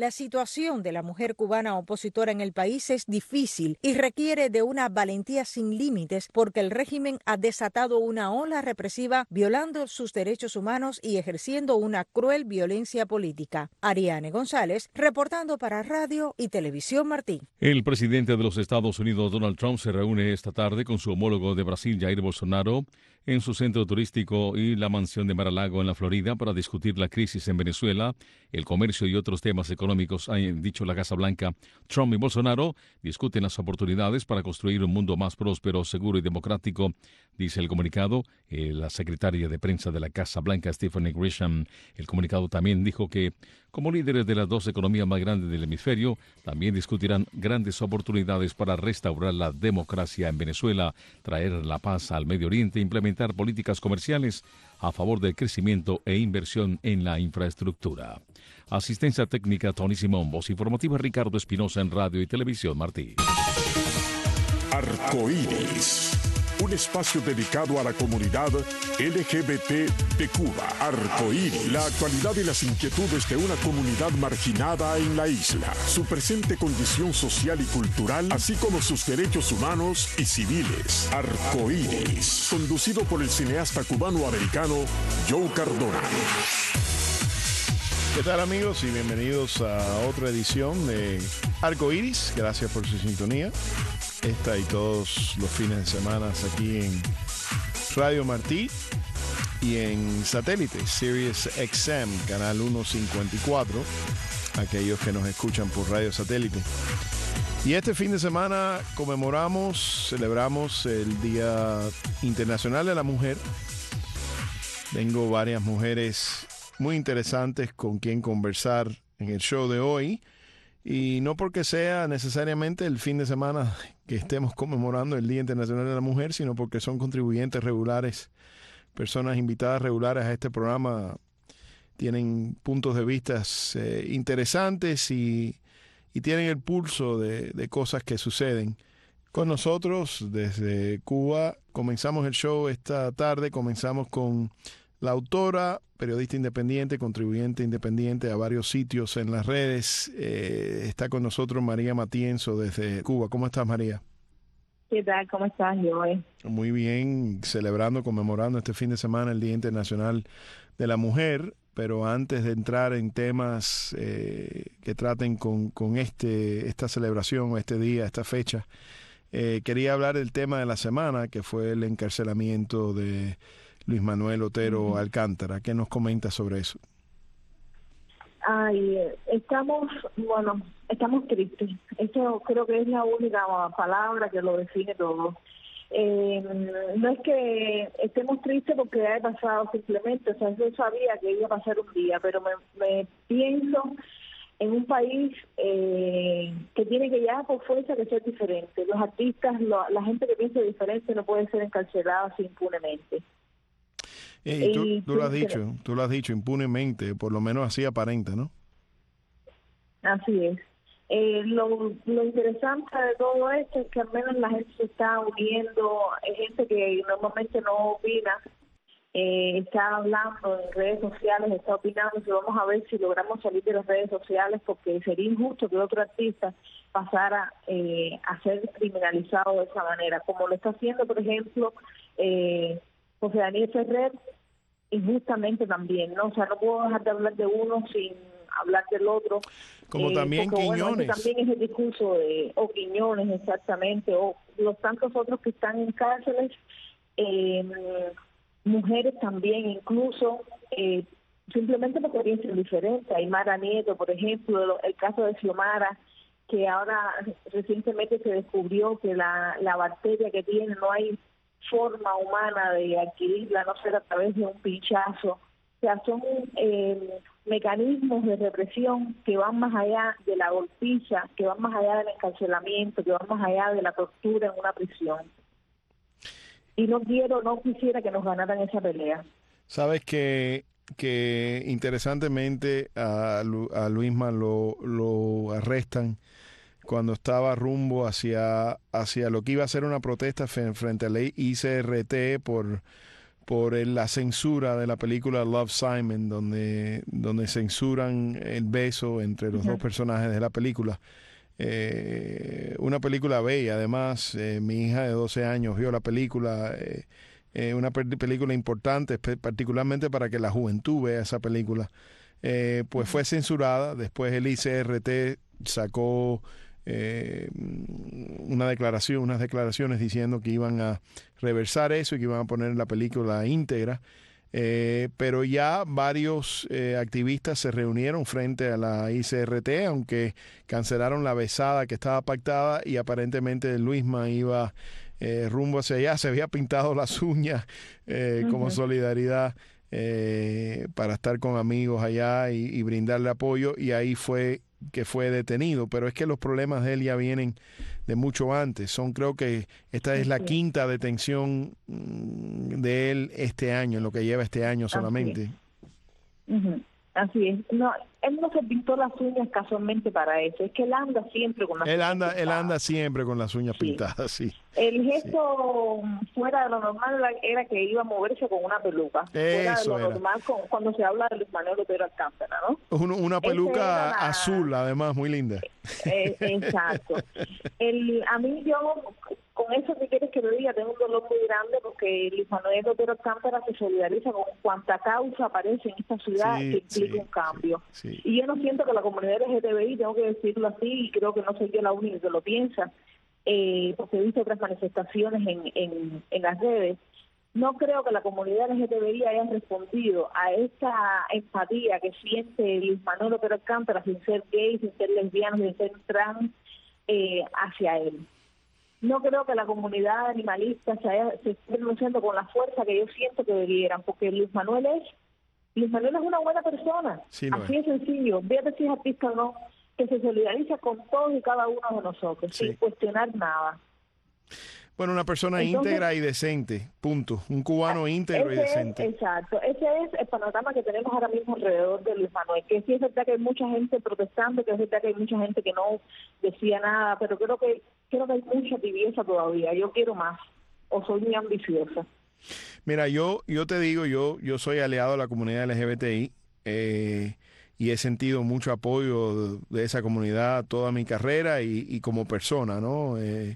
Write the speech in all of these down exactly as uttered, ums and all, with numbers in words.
La situación de la mujer cubana opositora en el país es difícil y requiere de una valentía sin límites porque el régimen ha desatado una ola represiva violando sus derechos humanos y ejerciendo una cruel violencia política. Ariane González, reportando para Radio y Televisión Martí. El presidente de los Estados Unidos, Donald Trump, se reúne esta tarde con su homólogo de Brasil, Jair Bolsonaro, en su centro turístico y la mansión de Mar-a-Lago en la Florida para discutir la crisis en Venezuela, el comercio y otros temas económicos, ha dicho la Casa Blanca. Trump y Bolsonaro discuten las oportunidades para construir un mundo más próspero, seguro y democrático, dice el comunicado. Eh, la secretaria de prensa de la Casa Blanca, Stephanie Grisham, el comunicado también dijo que, como líderes de las dos economías más grandes del hemisferio, también discutirán grandes oportunidades para restaurar la democracia en Venezuela, traer la paz al Medio Oriente, implementar políticas comerciales a favor del crecimiento e inversión en la infraestructura. Asistencia técnica Tony Simón, voz informativa Ricardo Espinosa en Radio y Televisión Martí. Arcoíris, un espacio dedicado a la comunidad L G B T de Cuba. Arcoíris, la actualidad y las inquietudes de una comunidad marginada en la isla, su presente condición social y cultural, así como sus derechos humanos y civiles. Arcoíris, conducido por el cineasta cubano-americano Joe Cardona. ¿Qué tal, amigos? Y bienvenidos a otra edición de Arcoíris. Gracias por su sintonía. Esta y todos los fines de semana aquí en Radio Martí y en satélite, Sirius X M, canal ciento cincuenta y cuatro, aquellos que nos escuchan por radio satélite. Y este fin de semana conmemoramos, celebramos el Día Internacional de la Mujer. Tengo varias mujeres muy interesantes con quien conversar en el show de hoy. Y no porque sea necesariamente el fin de semana que estemos conmemorando el Día Internacional de la Mujer, sino porque son contribuyentes regulares, personas invitadas regulares a este programa, tienen puntos de vista eh, interesantes y, y tienen el pulso de, de cosas que suceden. Con nosotros desde Cuba comenzamos el show esta tarde, comenzamos con la autora, periodista independiente, contribuyente independiente a varios sitios en las redes. Eh, está con nosotros María Matienzo desde Cuba. ¿Cómo estás, María? ¿Qué tal? ¿Cómo estás, Joey? Muy bien, celebrando, conmemorando este fin de semana el Día Internacional de la Mujer. Pero antes de entrar en temas eh, que traten con, con este, esta celebración, este día, esta fecha, eh, quería hablar del tema de la semana, que fue el encarcelamiento de Luis Manuel Otero uh-huh. Alcántara. ¿Qué nos comenta sobre eso? Ay, estamos, bueno, estamos tristes. Eso creo que es la única palabra que lo define todo. Eh, no es que estemos tristes porque haya pasado simplemente, o sea, yo sabía que iba a pasar un día, pero me, me pienso en un país eh, que tiene que ya por fuerza que ser diferente. Los artistas, lo, la gente que piensa diferente no puede ser encarcelada así impunemente. Y tú, y tú lo has dicho, tú lo has dicho impunemente, por lo menos así aparenta, ¿no? Así es. Eh, lo, lo interesante de todo esto es que al menos la gente se está uniendo, hay gente que normalmente no opina, eh, está hablando en redes sociales, está opinando, y vamos a ver si logramos salir de las redes sociales, porque sería injusto que otro artista pasara eh, a ser criminalizado de esa manera, como lo está haciendo, por ejemplo, eh, José Daniel Ferrer, injustamente también, ¿no? O sea, no puedo dejar de hablar de uno sin hablar del otro. Como eh, también porque, Quiñones. Bueno, también es el discurso de, o Quiñones, exactamente, o los tantos otros que están en cárceles, eh, mujeres también, incluso, eh, simplemente porque piensan diferente. Aymara Nieto, por ejemplo, el caso de Xiomara, que ahora recientemente se descubrió que la, la bacteria que tiene no hay forma humana de adquirirla, no ser a través de un pinchazo. O sea, son eh, mecanismos de represión que van más allá de la golpiza, que van más allá del encarcelamiento, que van más allá de la tortura en una prisión. Y no quiero, no quisiera que nos ganaran esa pelea. Sabes que que interesantemente a, Lu, a Luisma lo, lo arrestan cuando estaba rumbo hacia, hacia lo que iba a ser una protesta frente a la I C R T por por el, la censura de la película Love, Simon, donde, donde censuran el beso entre los uh-huh. dos personajes de la película. Eh, una película bella, además, eh, mi hija de doce años vio la película, eh, eh, una per- película importante, particularmente para que la juventud vea esa película. Eh, pues fue censurada, después el I C R T sacó eh, una declaración, unas declaraciones diciendo que iban a reversar eso y que iban a poner la película íntegra. Eh, pero ya varios eh, activistas se reunieron frente a la I C R T, aunque cancelaron la besada que estaba pactada y aparentemente Luisma iba eh, rumbo hacia allá, se había pintado las uñas eh, uh-huh. como solidaridad eh, para estar con amigos allá y, y brindarle apoyo, y ahí fue que fue detenido. Pero es que los problemas de él ya vienen de mucho antes. Son, creo que esta es la sí. quinta detención de él este año, en lo que lleva este año solamente. Así es. Uh-huh. Así es. No, él no se pintó las uñas casualmente para eso. Es que él anda siempre con las él uñas anda, pintadas. Él anda siempre con las uñas sí. pintadas, sí. El gesto sí. fuera de lo normal era que iba a moverse con una peluca. Eso fuera de lo era. normal con, cuando se habla de Luis Manuel Otero Alcántara, ¿no? Una, una peluca la... azul, además, muy linda. Eh, exacto. El, a mí yo, con eso que quieres que lo diga, tengo un dolor muy grande porque Luis Manuel Otero Alcántara se solidariza con cuanta causa aparece en esta ciudad sí, que implica sí, un cambio. Sí, sí. Y yo no siento que la comunidad L G T B I, tengo que decirlo así, y creo que no soy yo la única que lo piensa, eh, porque he visto otras manifestaciones en, en, en las redes. No creo que la comunidad L G T B I haya respondido a esa empatía que siente Luis Manuel Otero Alcántara sin ser gay, sin ser lesbiano, sin ser trans, eh, hacia él. No creo que la comunidad animalista se, haya, se esté pronunciando con la fuerza que yo siento que debieran, porque Luis Manuel es Luis Manuel es una buena persona, sí, así es sencillo, fíjate si es artista o no, que se solidariza con todos y cada uno de nosotros, sí. sin cuestionar nada. Bueno, una persona Entonces, íntegra y decente, punto. Un cubano íntegro y decente. Es, exacto, ese es el panorama que tenemos ahora mismo alrededor de Luis Manuel, que sí es verdad que hay mucha gente protestando, que es verdad que hay mucha gente que no decía nada, pero creo que creo que hay mucha tibieza todavía, yo quiero más, o soy muy ambiciosa. Mira, yo yo te digo, yo yo soy aliado a la comunidad L G B T I eh, y he sentido mucho apoyo de, de esa comunidad toda mi carrera y, y como persona, ¿no? Eh,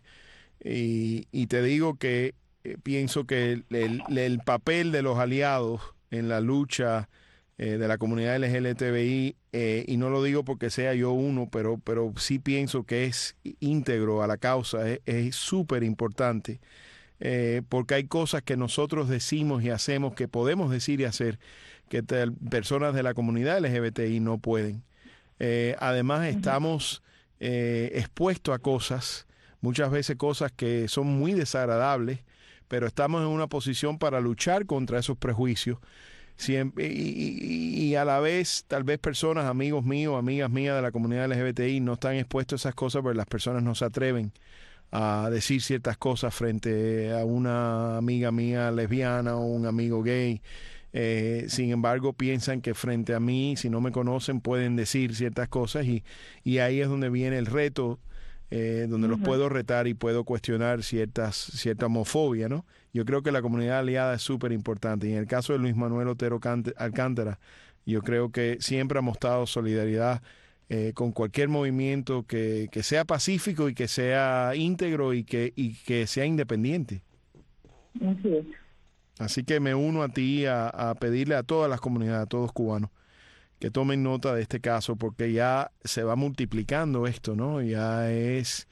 y, y te digo que eh, pienso que el, el, el papel de los aliados en la lucha eh, de la comunidad L G B T I, eh, y no lo digo porque sea yo uno, pero, pero sí pienso que es íntegro a la causa, es súper importante. Eh, porque hay cosas que nosotros decimos y hacemos, que podemos decir y hacer, que te, personas de la comunidad L G B T I no pueden. Eh, además, estamos eh, expuestos a cosas, muchas veces cosas que son muy desagradables, pero estamos en una posición para luchar contra esos prejuicios. Siempre, y, y, y a la vez, tal vez personas, amigos míos, amigas mías de la comunidad L G B T I no están expuestos a esas cosas, pero las personas no se atreven a decir ciertas cosas frente a una amiga mía lesbiana o un amigo gay. Eh, sin embargo, piensan que frente a mí, si no me conocen, pueden decir ciertas cosas, y, y ahí es donde viene el reto, eh, donde uh-huh. los puedo retar y puedo cuestionar ciertas cierta homofobia, ¿no? Yo creo que la comunidad aliada es súper importante. Y en el caso de Luis Manuel Otero Alcántara, yo creo que siempre ha mostrado solidaridad Eh, con cualquier movimiento que, que sea pacífico y que sea íntegro y que, y que sea independiente. Así es. Así que me uno a ti a, a pedirle a todas las comunidades, a todos cubanos, que tomen nota de este caso, porque ya se va multiplicando esto, ¿no? Ya es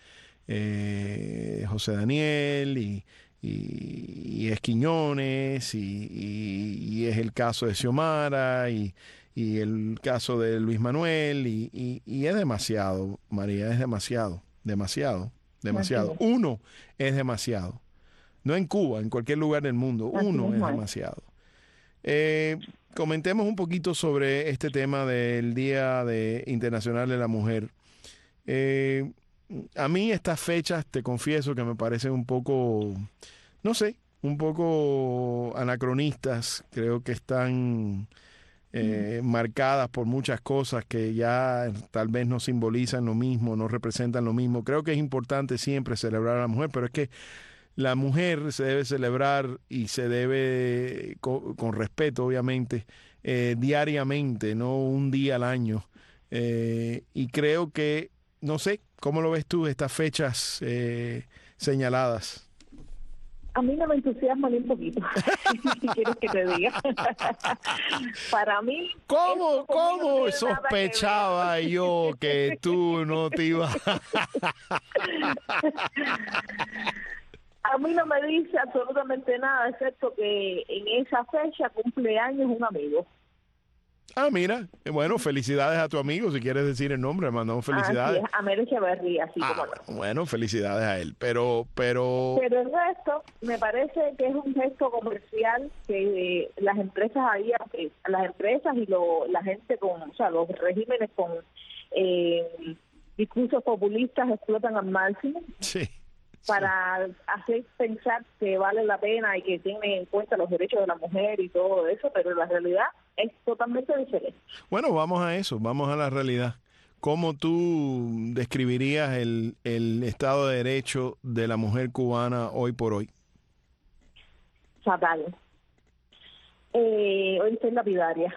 eh, José Daniel y, y, y es Quiñones y, y, y es el caso de Xiomara y y el caso de Luis Manuel, y, y, y es demasiado, María, es demasiado, demasiado, demasiado. Uno es demasiado. No en Cuba, en cualquier lugar del mundo, uno es demasiado. Eh, comentemos un poquito sobre este tema del Día de Internacional de la Mujer. Eh, a mí estas fechas, te confieso que me parecen un poco, no sé, un poco anacronistas. Creo que están Eh, marcadas por muchas cosas que ya tal vez no simbolizan lo mismo, no representan lo mismo. Creo que es importante siempre celebrar a la mujer, pero es que la mujer se debe celebrar y se debe, con, con respeto obviamente, eh, diariamente, no un día al año. Eh, y creo que, no sé, ¿cómo lo ves tú estas fechas eh, señaladas? A mí no me entusiasma ni un poquito, si quieres que te diga. Para mí... ¿Cómo, cómo no sospechaba que yo que tú no te ibas? A mí no me dice absolutamente nada, excepto que en esa fecha cumple años un amigo. Ah, mira, bueno, felicidades a tu amigo, si quieres decir el nombre, mandamos felicidades. Así es, a Mero Echeverría, así ah, como no. Bueno, felicidades a él, pero, pero... Pero el resto, me parece que es un gesto comercial que eh, las empresas ahí, eh, las empresas y lo, la gente con, o sea, los regímenes con eh, discursos populistas explotan al máximo. Sí. Para hacer pensar que vale la pena y que tiene en cuenta los derechos de la mujer y todo eso, pero la realidad es totalmente diferente. Bueno, vamos a eso, vamos a la realidad. ¿Cómo tú describirías el, el Estado de Derecho de la mujer cubana hoy por hoy? Fatal. Eh, hoy estoy lapidaria,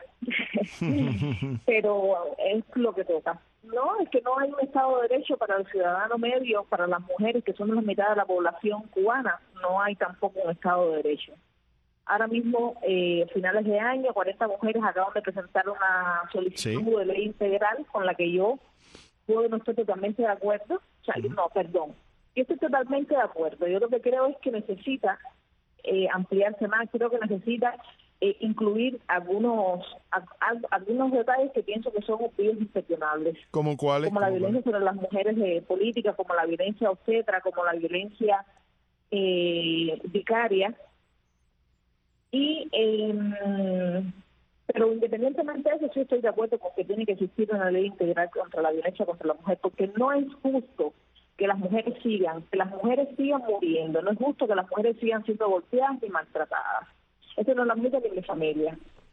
pero es lo que toca. No, es que no hay un Estado de Derecho para el ciudadano medio, para las mujeres que son la mitad de la población cubana, no hay tampoco un Estado de Derecho. Ahora mismo, eh, a finales de año, cuarenta mujeres acaban de presentar una solicitud sí. de ley integral con la que yo puedo no estoy totalmente de acuerdo. O sea, uh-huh. no, perdón, yo estoy totalmente de acuerdo. Yo lo que creo es que necesita eh, ampliarse más, creo que necesita Eh, incluir algunos a, a, algunos detalles que pienso que son obvios incuestionables. ¿Cómo cuáles? Como la violencia sobre las mujeres de política, como la violencia obstetra, como la violencia eh, vicaria. Y eh, pero independientemente de eso, sí estoy de acuerdo con que tiene que existir una ley integral contra la violencia contra la mujer, porque no es justo que las mujeres sigan, que las mujeres sigan muriendo, no es justo que las mujeres sigan siendo golpeadas y maltratadas. Eso no lo admite ni mi familia.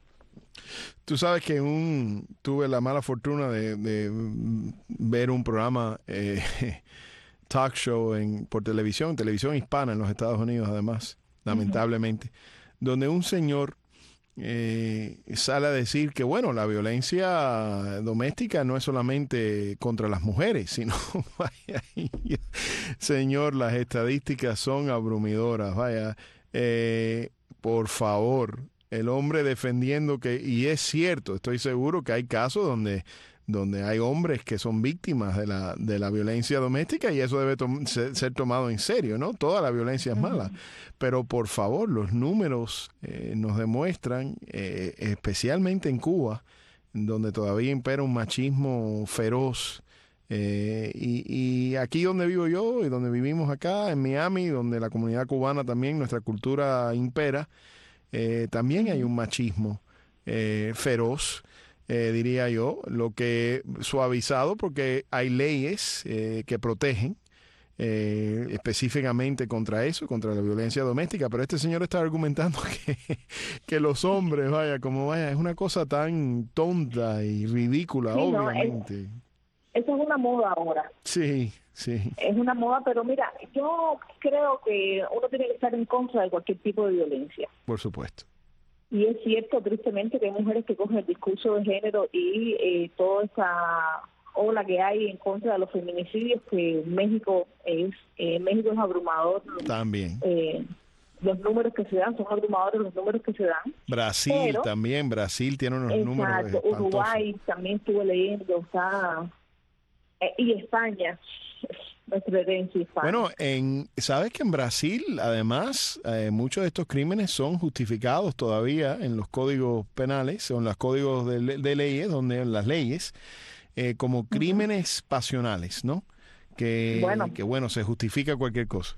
Tú sabes que un tuve la mala fortuna de, de ver un programa eh, talk show en, por televisión, televisión hispana en los Estados Unidos además, lamentablemente, uh-huh. donde un señor eh, sale a decir que bueno, la violencia doméstica no es solamente contra las mujeres, sino vaya, señor, las estadísticas son abrumadoras, vaya, eh, por favor, el hombre defendiendo que, y es cierto, estoy seguro que hay casos donde, donde hay hombres que son víctimas de la, de la violencia doméstica y eso debe tom- ser, ser tomado en serio, ¿no? Toda la violencia es mala, uh-huh. pero por favor, los números eh, nos demuestran, eh, especialmente en Cuba, donde todavía impera un machismo feroz, Eh, y, y aquí donde vivo yo y donde vivimos acá en Miami, donde la comunidad cubana también, nuestra cultura impera, eh, también hay un machismo eh, feroz, eh, diría yo, lo que suavizado porque hay leyes eh, que protegen eh, específicamente contra eso, contra la violencia doméstica, pero este señor está argumentando que, que los hombres, vaya, como vaya, es una cosa tan tonta y ridícula, sí, obviamente. No, es... Eso es una moda ahora. Sí, sí. Es una moda, pero mira, yo creo que uno tiene que estar en contra de cualquier tipo de violencia. Por supuesto. Y es cierto, tristemente, que hay mujeres que cogen el discurso de género y eh, toda esa ola que hay en contra de los feminicidios, que México es eh, México es abrumador. También. Eh, los números que se dan son abrumadores, los números que se dan. Brasil pero, también, Brasil tiene unos exacto, números espantosos. Uruguay también estuve leyendo, está... y España, nuestra herencia hispana. Bueno, en, sabes que en Brasil, además, eh, muchos de estos crímenes son justificados todavía en los códigos penales, o en los códigos de, de leyes, donde en las leyes, eh, como crímenes uh-huh. pasionales, ¿no? Que bueno. que bueno, se justifica cualquier cosa.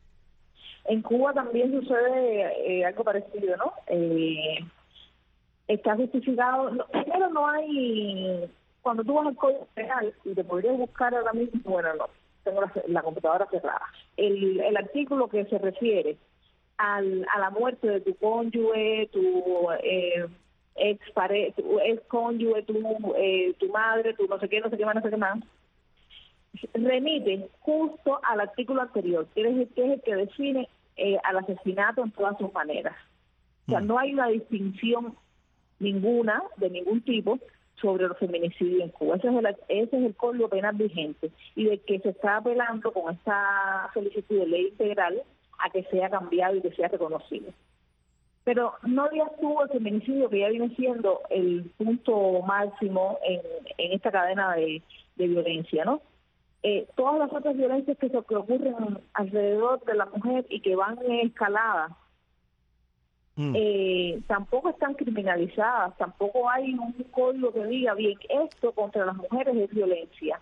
En Cuba también sucede eh, algo parecido, ¿no? Eh, está justificado, no, primero no hay... Cuando tú vas al Código Penal y te podrías buscar ahora mismo, bueno, no, tengo la, la computadora cerrada, el, el artículo que se refiere al, a la muerte de tu cónyuge, tu eh, ex pare, tu ex cónyuge, tu, eh, tu madre, tu no sé qué, no sé qué más, no sé qué más, remite justo al artículo anterior, que es el que, es el que define eh, al asesinato en todas sus maneras. O sea, no hay una distinción ninguna, de ningún tipo, sobre los feminicidios en Cuba. Ese es el, ese es el código penal vigente y de que se está apelando con esta solicitud de ley integral a que sea cambiado y que sea reconocido. Pero no ya estuvo el feminicidio, que ya viene siendo el punto máximo en, en esta cadena de, de violencia, ¿no? Eh, todas las otras violencias que, se, que ocurren alrededor de la mujer y que van en escalada, mm. eh, tampoco están criminalizadas, tampoco hay un código que diga, bien, esto contra las mujeres es violencia.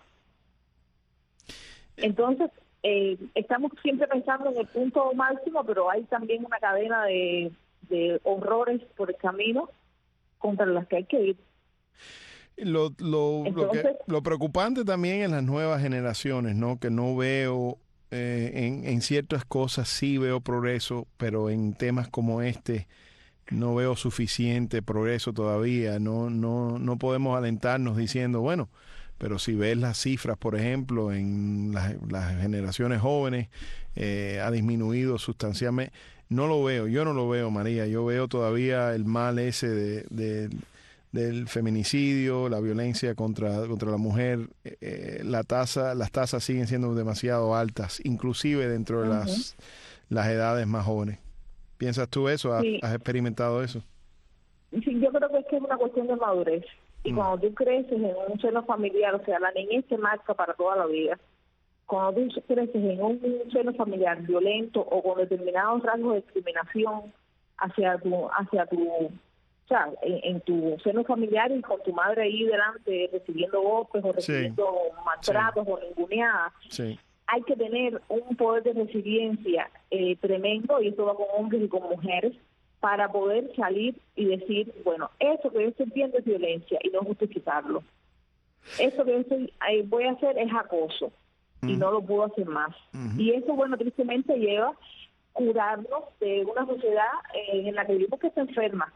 Entonces, eh, estamos siempre pensando en el punto máximo, pero hay también una cadena de, de horrores por el camino contra las que hay que ir. Lo, lo, Entonces, lo, que, lo preocupante también en las nuevas generaciones, ¿no? Que no veo, eh, en, en ciertas cosas sí veo progreso, pero en temas como este no veo suficiente progreso todavía. No, no, no podemos alentarnos diciendo, bueno, pero si ves las cifras, por ejemplo, en las, las generaciones jóvenes, eh, ha disminuido sustancialmente. No lo veo, yo no lo veo, María. Yo veo todavía el mal ese de... de del feminicidio, la violencia contra contra la mujer, eh, la tasa, las tasas siguen siendo demasiado altas, inclusive dentro de uh-huh. las las edades más jóvenes. ¿Piensas tú eso? ¿Has, sí. ¿Has experimentado eso? Sí, yo creo que es que es una cuestión de madurez. Y mm. cuando tú creces en un seno familiar, o sea, la niñez te marca para toda la vida. Cuando tú creces en un seno familiar violento o con determinados rasgos de discriminación hacia tu hacia tu O sea, en, en tu seno familiar y con tu madre ahí delante recibiendo golpes o recibiendo sí. maltratos sí. o ninguneadas, sí. hay que tener un poder de resiliencia eh, tremendo, y esto va con hombres y con mujeres, para poder salir y decir, bueno, eso que yo estoy viendo es violencia y no justificarlo. Eso que yo estoy, eh, voy a hacer es acoso mm. y no lo puedo hacer más. Mm-hmm. Y eso, bueno, tristemente lleva curarnos de una sociedad eh, en la que vivimos que está enferma.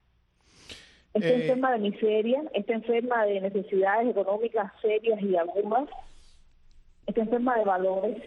Está eh, enferma de miseria, está enferma de necesidades económicas serias y agudas, está enferma de valores.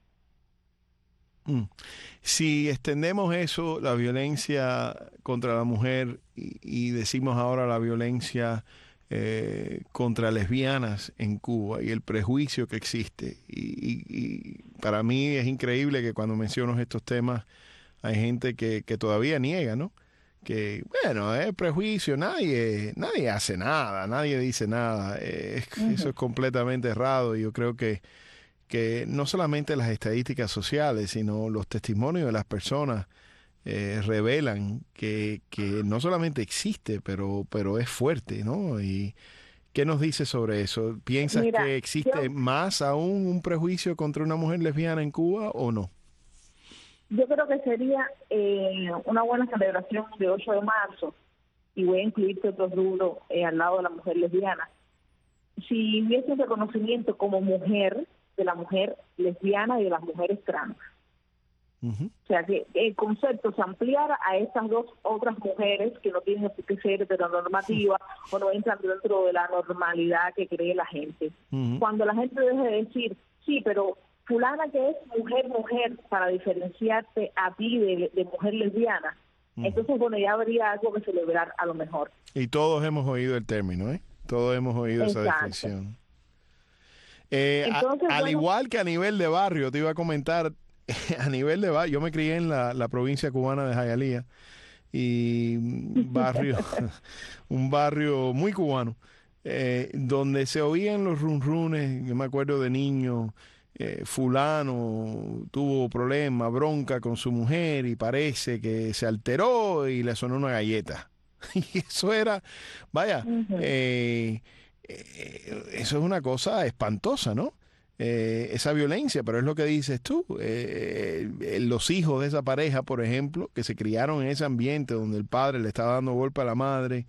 Si extendemos eso, la violencia contra la mujer, y, y decimos ahora la violencia eh, contra lesbianas en Cuba y el prejuicio que existe, y, y, y para mí es increíble que cuando menciono estos temas hay gente que, que todavía niega, ¿no? Que, bueno, es prejuicio, nadie nadie hace nada, nadie dice nada. Eh, uh-huh. Eso es completamente errado, y yo creo que, que no solamente las estadísticas sociales, sino los testimonios de las personas eh, revelan que, que no solamente existe, pero, pero es fuerte, ¿no? Y ¿qué nos dice sobre eso? ¿Piensas Mira, que existe yo... más aún un prejuicio contra una mujer lesbiana en Cuba o no? Yo creo que sería eh, una buena celebración de ocho de marzo, y voy a incluirte otro rubro eh, al lado de la mujer lesbiana. Si hubiese un reconocimiento como mujer de la mujer lesbiana y de las mujeres trans. Uh-huh. O sea, que el concepto se ampliara a estas dos otras mujeres que no tienen que ser heteronormativas uh-huh. o no entran dentro de la normalidad que cree la gente. Uh-huh. Cuando la gente deje de decir, sí, pero fulana que es mujer, mujer, para diferenciarte a ti de, de mujer lesbiana, uh-huh. entonces, bueno, ya habría algo que celebrar a lo mejor. Y todos hemos oído el término, ¿eh? Todos hemos oído Exacto. esa distinción. Eh, Entonces, a, al bueno, igual que a nivel de barrio, te iba a comentar, a nivel de barrio, yo me crié en la, la provincia cubana de Jayalía, y barrio, un barrio muy cubano, eh, donde se oían los runrunes. Yo me acuerdo de niño, eh, fulano tuvo problemas, bronca con su mujer y parece que se alteró y le sonó una galleta. Y eso era, vaya, uh-huh. eh, eh, eso es una cosa espantosa, ¿no? Eh, esa violencia, pero es lo que dices tú. Eh, eh, los hijos de esa pareja, por ejemplo, que se criaron en ese ambiente donde el padre le estaba dando golpe a la madre,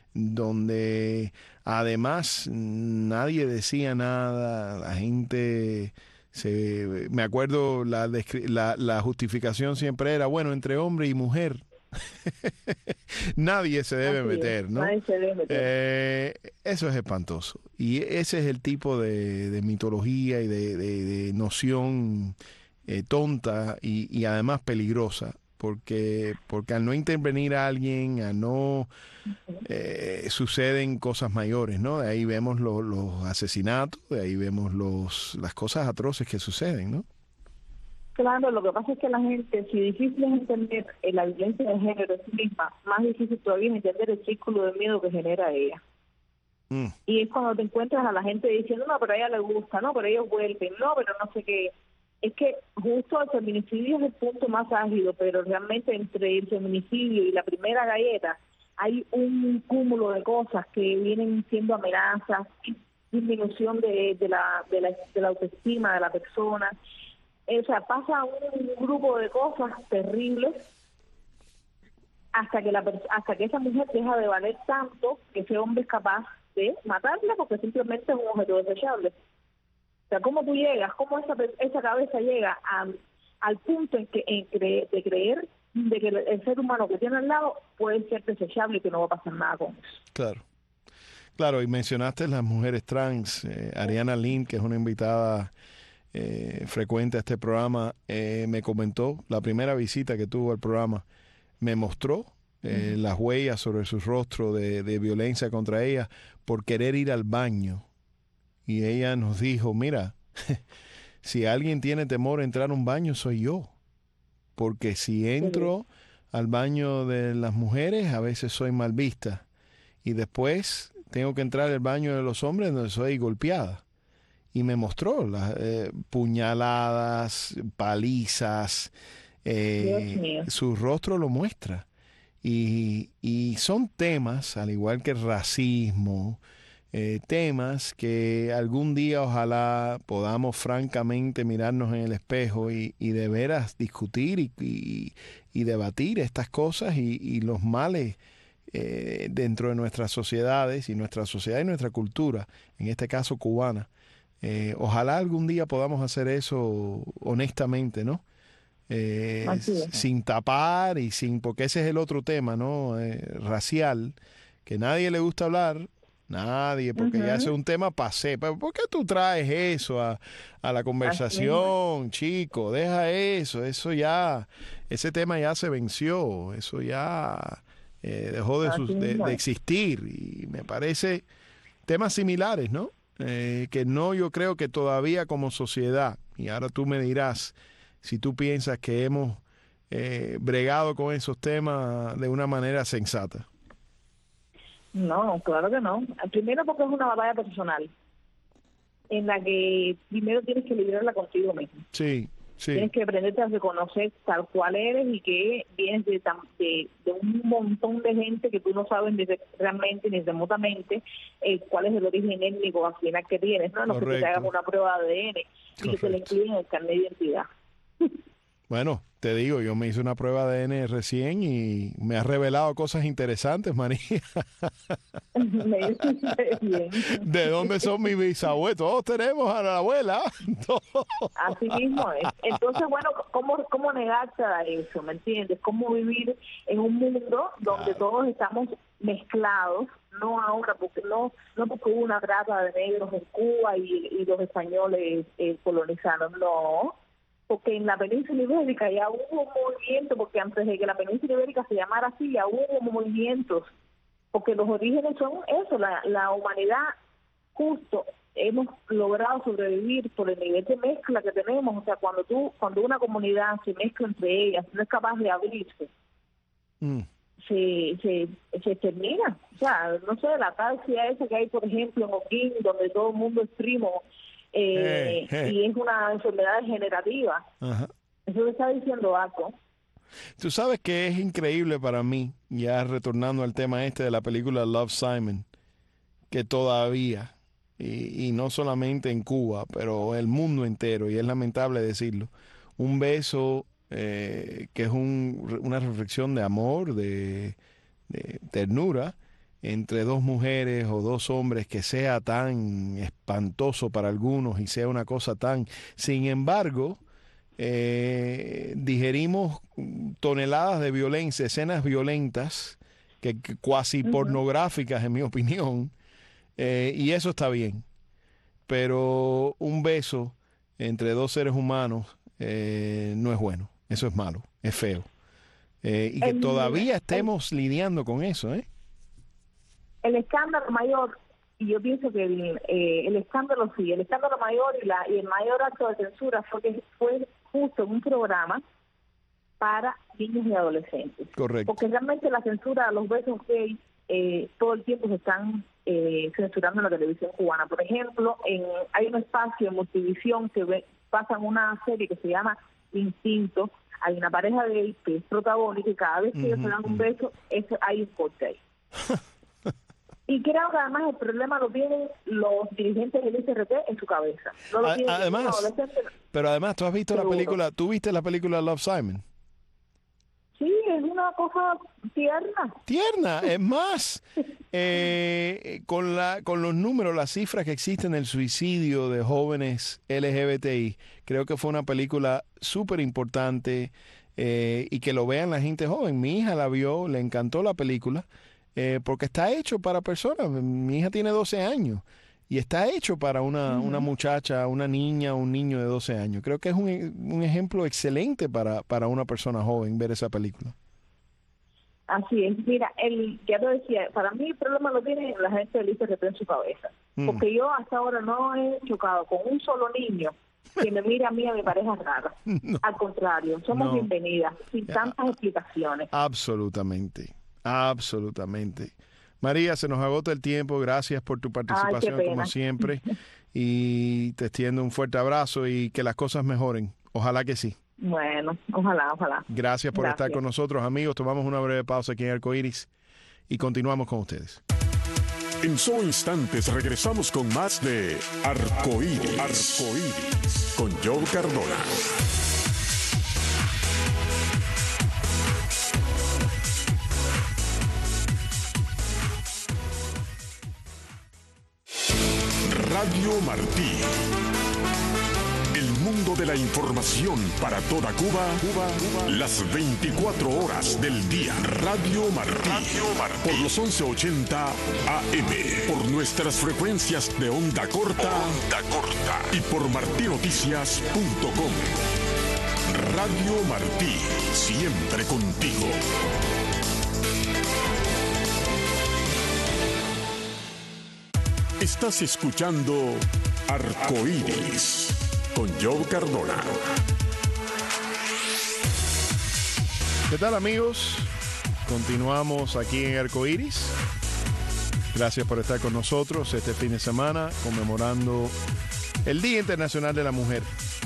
donde además nadie decía nada, la gente... Se, me acuerdo la, la, la justificación siempre era, bueno, entre hombre y mujer Nadie se debe Así meter, es, ¿no? Nadie se debe meter. Eh, eso es espantoso. Y ese es el tipo de, de mitología y de, de, de noción eh, tonta y, y además peligrosa. Porque, porque al no intervenir a alguien, al no eh, suceden cosas mayores, ¿no? De ahí vemos lo, los asesinatos, de ahí vemos los las cosas atroces que suceden, ¿no? Claro, lo que pasa es que la gente, si difícil es entender eh, la violencia de género en sí misma, más difícil todavía es entender el círculo de miedo que genera ella. Mm. Y es cuando te encuentras a la gente diciendo, no, pero a ella le gusta, no, pero ellos vuelven, no, pero no sé qué. Es que justo el feminicidio es el punto más ágido, pero realmente entre el feminicidio y la primera galleta hay un cúmulo de cosas que vienen siendo amenazas, disminución de, de, la, de, la, de la autoestima de la persona. O sea, pasa un grupo de cosas terribles hasta que la hasta que esa mujer deja de valer tanto que ese hombre es capaz de matarla porque simplemente es un objeto desechable. O sea, ¿cómo tú llegas? ¿Cómo esa esa cabeza llega a, al punto en que en cre, de creer de que el ser humano que tiene al lado puede ser desechable y que no va a pasar nada con eso? Claro. Claro, y mencionaste las mujeres trans. Eh, Ariana Lind, que es una invitada Eh, frecuente a este programa, eh, me comentó la primera visita que tuvo al programa, me mostró eh, uh-huh. las huellas sobre su rostro de, de violencia contra ella por querer ir al baño. Y ella nos dijo, mira, si alguien tiene temor a entrar a un baño soy yo, porque si entro uh-huh. al baño de las mujeres a veces soy mal vista y después tengo que entrar al baño de los hombres donde soy golpeada. Y me mostró las eh, puñaladas, palizas, eh, su rostro lo muestra. Y, y son temas, al igual que el racismo, eh, temas que algún día ojalá podamos francamente mirarnos en el espejo y, y de veras discutir y, y, y debatir estas cosas y, y los males eh, dentro de nuestras sociedades y nuestra sociedad y nuestra cultura, en este caso cubana. Eh, ojalá algún día podamos hacer eso honestamente, ¿no? Eh, sin tapar y sin, porque ese es el otro tema, ¿no? Eh, racial, que nadie le gusta hablar, nadie, porque uh-huh. ya ese es un tema pasé. Pero ¿por qué tú traes eso a, a la conversación, chico? Deja eso, eso ya, ese tema ya se venció, eso ya eh, dejó de, sus, de, de existir y me parece temas similares, ¿no? Eh, que no, yo creo que todavía como sociedad, y ahora tú me dirás si tú piensas que hemos eh, bregado con esos temas de una manera sensata. No, claro que no. Primero porque es una batalla personal en la que primero tienes que librarla contigo mismo. Sí, sí. Tienes que aprenderte a reconocer tal cual eres y que vienes de, de, de un montón de gente que tú no sabes ni de, realmente ni remotamente eh, cuál es el origen étnico al final que tienes, ¿no? No sé que te hagan una prueba de A D N y Correcto. Que te la incluyen en el carnet de identidad. Bueno, te digo, yo me hice una prueba de A D N recién y me ha revelado cosas interesantes, María. ¿De dónde son mis bisabuelos? Todos tenemos a la abuela. Todos. Así mismo es. Entonces, bueno, ¿cómo, cómo negarte a eso? ¿Me entiendes? ¿Cómo vivir en un mundo donde claro. todos estamos mezclados? No ahora, porque no no porque hubo una trata de negros en Cuba y, y los españoles eh, colonizaron, no. Porque en la península ibérica ya hubo un movimiento, porque antes de que la península ibérica se llamara así, ya hubo movimientos, porque los orígenes son eso, la, la humanidad justo hemos logrado sobrevivir por el nivel de mezcla que tenemos. O sea, cuando tú cuando una comunidad se mezcla entre ellas, no es capaz de abrirse, mm. se, se, se termina. O sea, no sé, la taxia esa que hay, por ejemplo, en Oquín, donde todo el mundo es primo, Eh, hey, hey. y es una enfermedad degenerativa. Ajá. Eso lo está diciendo Aco. Tú sabes que es increíble para mí, ya retornando al tema este de la película Love, Simon, que todavía, y, y no solamente en Cuba, pero el mundo entero, y es lamentable decirlo, un beso eh, que es un, una reflexión de amor, de, de ternura, entre dos mujeres o dos hombres, que sea tan espantoso para algunos y sea una cosa tan... Sin embargo, eh, digerimos toneladas de violencia, escenas violentas, que, que cuasi uh-huh. pornográficas en mi opinión, eh, y eso está bien. Pero un beso entre dos seres humanos eh, no es bueno, eso es malo, es feo. Eh, y que el, todavía estemos el, lidiando con eso, ¿eh? El escándalo mayor, y yo pienso que el, eh, el escándalo sí, el escándalo mayor y, la, y el mayor acto de censura fue que fue justo en un programa para niños y adolescentes. Correcto. Porque realmente la censura a los besos gays eh, todo el tiempo se están eh, censurando en la televisión cubana. Por ejemplo, en, hay un espacio en Multivisión que ve, pasan una serie que se llama Instinto. Hay una pareja gay que es protagónica y cada vez que uh-huh, ellos se dan un beso, eso, hay un corte ahí. Y creo que además el problema lo tienen los dirigentes del I C R T en su cabeza. No lo tienen además, pero además, ¿tú has visto seguro. la película, tú viste la película Love, Simon? Sí, es una cosa tierna. Tierna, es más, eh, con la con los números, las cifras que existen del suicidio de jóvenes L G B T I, creo que fue una película súper importante eh, y que lo vean la gente joven. Mi hija la vio, le encantó la película, eh, porque está hecho para personas. Mi hija tiene doce años y está hecho para una, uh-huh. una muchacha, una niña, un niño de doce años. Creo que es un, un ejemplo excelente para, para una persona joven ver esa película. Así es. Mira, el ya te decía, para mí el problema lo tiene la gente del I C R T en su cabeza. Mm. Porque yo hasta ahora no he chocado con un solo niño que me mire a mí a mi pareja rara. No. Al contrario, somos no. bienvenidas, sin tantas explicaciones. Absolutamente, absolutamente. María, se nos agota el tiempo. Gracias por tu participación, Ay, como siempre. Y te extiendo un fuerte abrazo y que las cosas mejoren. Ojalá que sí. Bueno, ojalá, ojalá. Gracias por Gracias. estar con nosotros, amigos. Tomamos una breve pausa aquí en Arcoíris y continuamos con ustedes. En solo instantes regresamos con más de Arcoíris, Arcoíris con Joe Cardona. Radio Martí. El mundo de la información para toda Cuba, Cuba, Cuba, las veinticuatro horas del día. Radio Martí. Radio Martí. Por los once ochenta A M. Por nuestras frecuencias de onda corta. Onda corta. Y por martí noticias punto com. Radio Martí. Siempre contigo. Estás escuchando Arcoíris con Joe Cardona. ¿Qué tal, amigos? Continuamos aquí en Arcoíris. Gracias por estar con nosotros este fin de semana conmemorando el Día Internacional de la Mujer.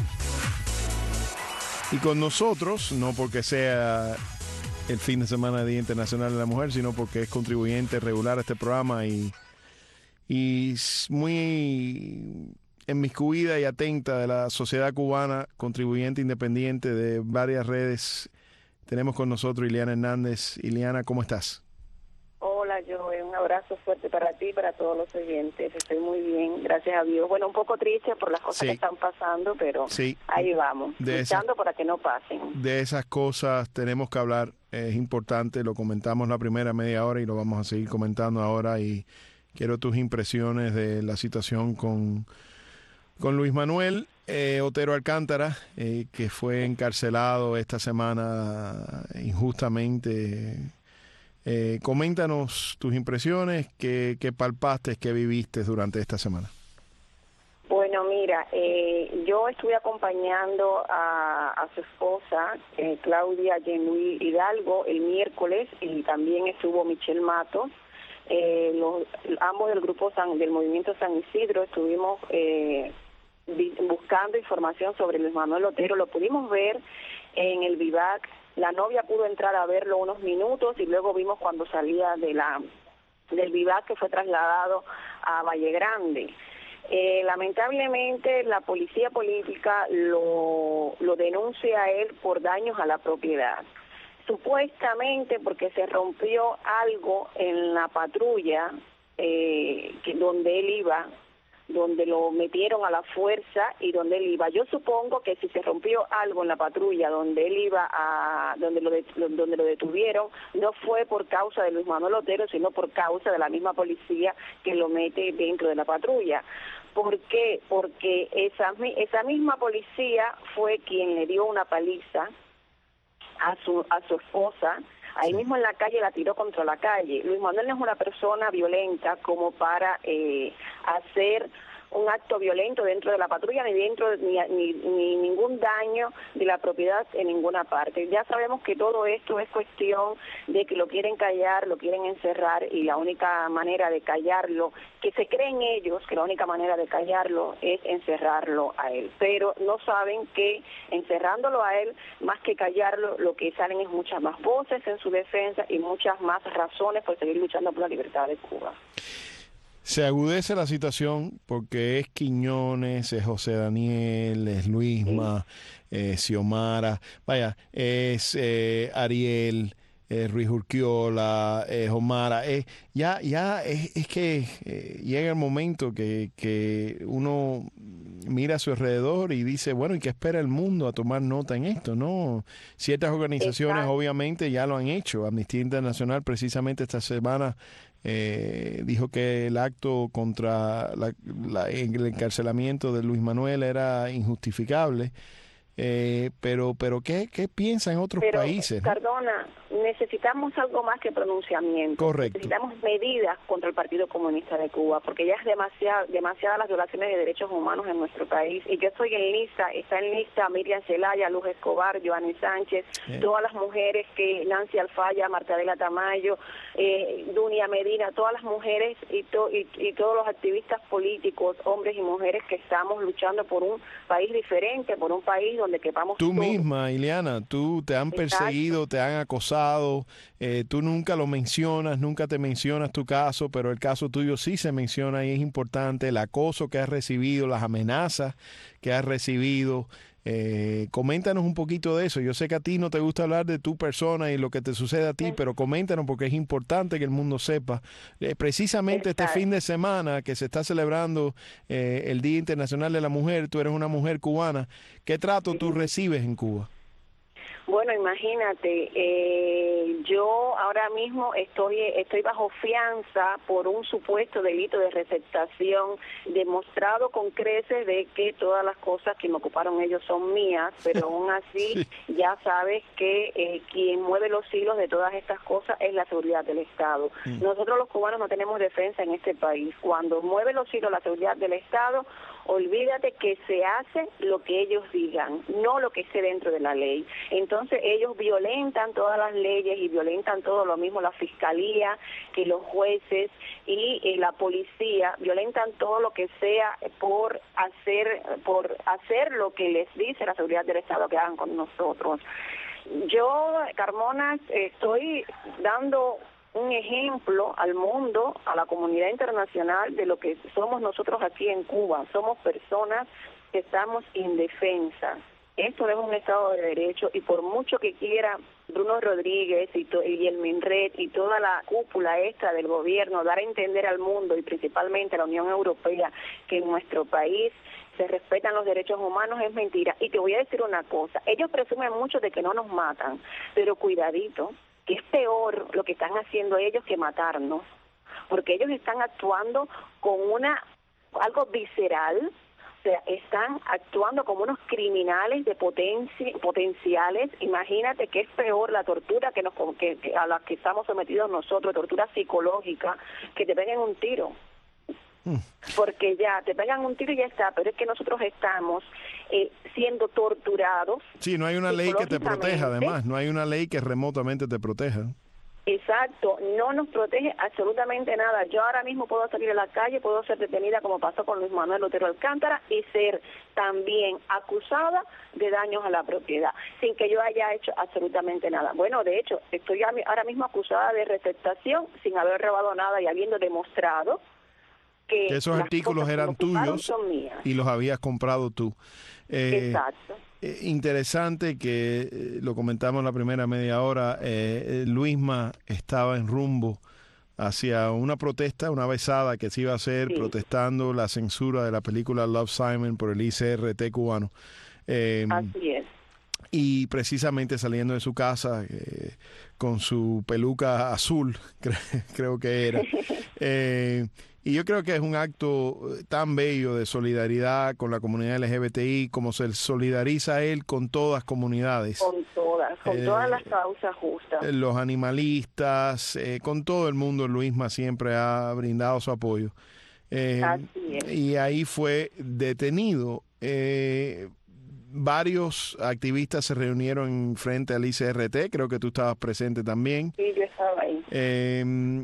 Y con nosotros, no porque sea el fin de semana del Día Internacional de la Mujer, sino porque es contribuyente regular a este programa y y muy inmiscuida y atenta de la sociedad cubana, contribuyente independiente de varias redes. Tenemos con nosotros Ileana Hernández. Ileana, ¿cómo estás? Hola, Joe, un abrazo fuerte para ti y para todos los oyentes. Estoy muy bien, gracias a Dios. Bueno, un poco triste por las cosas sí. que están pasando, pero sí. ahí vamos, de luchando esa, para que no pasen. De esas cosas tenemos que hablar, es importante, lo comentamos la primera media hora y lo vamos a seguir comentando ahora, y quiero tus impresiones de la situación con, con Luis Manuel eh, Otero Alcántara, eh, que fue encarcelado esta semana injustamente. Eh, coméntanos tus impresiones, qué, qué palpaste, qué viviste durante esta semana. Bueno, mira, eh, yo estuve acompañando a, a su esposa, eh, Claudia Yenui Hidalgo, el miércoles, y también estuvo Michelle Matos. Eh, los, ambos del grupo San, del movimiento San Isidro estuvimos eh, buscando información sobre Luis Manuel Otero. Lo pudimos ver en el Vivac. La novia pudo entrar a verlo unos minutos y luego vimos cuando salía de la del Vivac, que fue trasladado a Valle Grande. Eh, lamentablemente la policía política lo, lo denuncia a él por daños a la propiedad. Supuestamente porque se rompió algo en la patrulla eh, que, donde él iba donde lo metieron a la fuerza y donde él iba. Yo supongo que si se rompió algo en la patrulla donde él iba a, donde lo, de, donde lo detuvieron, no fue por causa de Luis Manuel Otero, sino por causa de la misma policía que lo mete dentro de la patrulla. ¿Por qué? Porque esa, esa misma policía fue quien le dio una paliza a su, a su esposa. Ahí mismo en la calle la tiró contra la calle. Luis Manuel no es una persona violenta como para eh, hacer un acto violento dentro de la patrulla, ni dentro ni, ni, ni ningún daño de la propiedad en ninguna parte. Ya sabemos que todo esto es cuestión de que lo quieren callar, lo quieren encerrar, y la única manera de callarlo, que se creen ellos que la única manera de callarlo es encerrarlo a él, pero no saben que encerrándolo a él, más que callarlo, lo que salen es muchas más voces en su defensa y muchas más razones por seguir luchando por la libertad de Cuba. Se agudece la situación porque es Quiñones, es José Daniel, es Luisma, eh, Xiomara, vaya, es eh, Ariel, eh, Ruiz Urquiola, eh, Omara. Eh, ya ya es, es que eh, llega el momento que, que uno mira a su alrededor y dice, bueno, ¿y qué espera el mundo a tomar nota en esto? No, ciertas organizaciones Exacto. obviamente ya lo han hecho. Amnistía Internacional precisamente esta semana Eh, dijo que el acto contra la, la, el encarcelamiento de Luis Manuel era injustificable, eh, pero pero ¿qué, qué piensa en otros pero, países? Cardona, necesitamos algo más que pronunciamiento. Correcto. Necesitamos medidas contra el Partido Comunista de Cuba, porque ya es demasiado, demasiadas las violaciones de derechos humanos en nuestro país. Y yo estoy en lista, está en lista Miriam Zelaya, Luz Escobar, Joanny Sánchez, eh. todas las mujeres que, Nancy Alfaya, Martadela Tamayo, eh, Dunia Medina, todas las mujeres y, to, y, y todos los activistas políticos, hombres y mujeres que estamos luchando por un país diferente, por un país donde quepamos Tú todos. misma, Ileana, tú te han perseguido, Exacto. te han acosado, eh, tú nunca lo mencionas, nunca te mencionas tu caso, pero el caso tuyo sí se menciona y es importante, el acoso que has recibido, las amenazas que has recibido. Eh, coméntanos un poquito de eso. Yo sé que a ti no te gusta hablar de tu persona y lo que te sucede a ti, pero coméntanos porque es importante que el mundo sepa. Eh, precisamente Exacto. este fin de semana que se está celebrando eh, el Día Internacional de la Mujer, tú eres una mujer cubana. ¿Qué trato tú recibes en Cuba? Bueno, imagínate, eh, yo ahora mismo estoy estoy bajo fianza por un supuesto delito de receptación, demostrado con creces de que todas las cosas que me ocuparon ellos son mías, pero aún así sí. ya sabes que eh, quien mueve los hilos de todas estas cosas es la seguridad del Estado. Mm. Nosotros los cubanos no tenemos defensa en este país. Cuando mueve los hilos la seguridad del Estado, olvídate que se hace lo que ellos digan, no lo que esté dentro de la ley. Entonces ellos violentan todas las leyes y violentan todo, lo mismo la fiscalía, que los jueces y eh, la policía, violentan todo lo que sea por hacer, por hacer lo que les dice la seguridad del Estado que hagan con nosotros. Yo, Carmona, estoy dando un ejemplo al mundo, a la comunidad internacional de lo que somos nosotros aquí en Cuba. Somos personas que estamos indefensas. Esto es un Estado de Derecho y por mucho que quiera Bruno Rodríguez y, to, y el MINRED y toda la cúpula esta del gobierno dar a entender al mundo y principalmente a la Unión Europea que en nuestro país se respetan los derechos humanos, es mentira. Y te voy a decir una cosa, ellos presumen mucho de que no nos matan, pero cuidadito, que es peor lo que están haciendo ellos que matarnos, porque ellos están actuando con una algo visceral, o sea, están actuando como unos criminales de potencia, potenciales. Imagínate que es peor la tortura que nos que, que a la que estamos sometidos nosotros, tortura psicológica, que te peguen un tiro. Porque ya te pegan un tiro y ya está, pero es que nosotros estamos eh, siendo torturados. Sí, no hay una ley que te proteja, además, no hay una ley que remotamente te proteja. Exacto, no nos protege absolutamente nada. Yo ahora mismo puedo salir a la calle, puedo ser detenida como pasó con Luis Manuel Otero Alcántara y ser también acusada de daños a la propiedad, sin que yo haya hecho absolutamente nada. Bueno, de hecho, estoy ahora mismo acusada de receptación sin haber robado nada y habiendo demostrado que, que esos artículos eran tuyos y los habías comprado tú. Eh, Exacto. Eh, interesante que eh, lo comentamos en la primera media hora. Eh, Luisma estaba en rumbo hacia una protesta, una besada que se iba a hacer, Sí. protestando la censura de la película Love, Simon por el I C R T cubano. Eh, Así es. y precisamente saliendo de su casa eh, con su peluca azul, cre- creo que era. Eh, y yo creo que es un acto tan bello de solidaridad con la comunidad L G B T I, como se solidariza él con todas comunidades. Con todas, con Eh, todas las causas justas. Los animalistas, eh, con todo el mundo, Luisma siempre ha brindado su apoyo. Eh, Así es. y ahí fue detenido. Eh, varios activistas se reunieron en frente al I C R T, creo que tú estabas presente también. Sí, yo estaba ahí. Eh,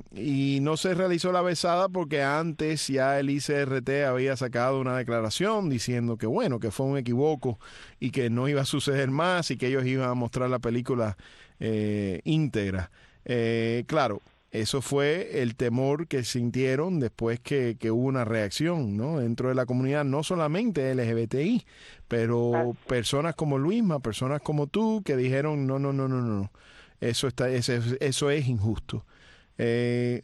y no se realizó la besada porque antes ya el I C R T había sacado una declaración diciendo que bueno, que fue un equivoco y que no iba a suceder más y que ellos iban a mostrar la película eh, íntegra. Eh, claro, eso fue el temor que sintieron después que, que hubo una reacción, ¿no? Dentro de la comunidad, no solamente L G B T I, pero Así. personas como Luisma, personas como tú, que dijeron no, no, no, no, no. Eso está, eso, eso es injusto. Eh,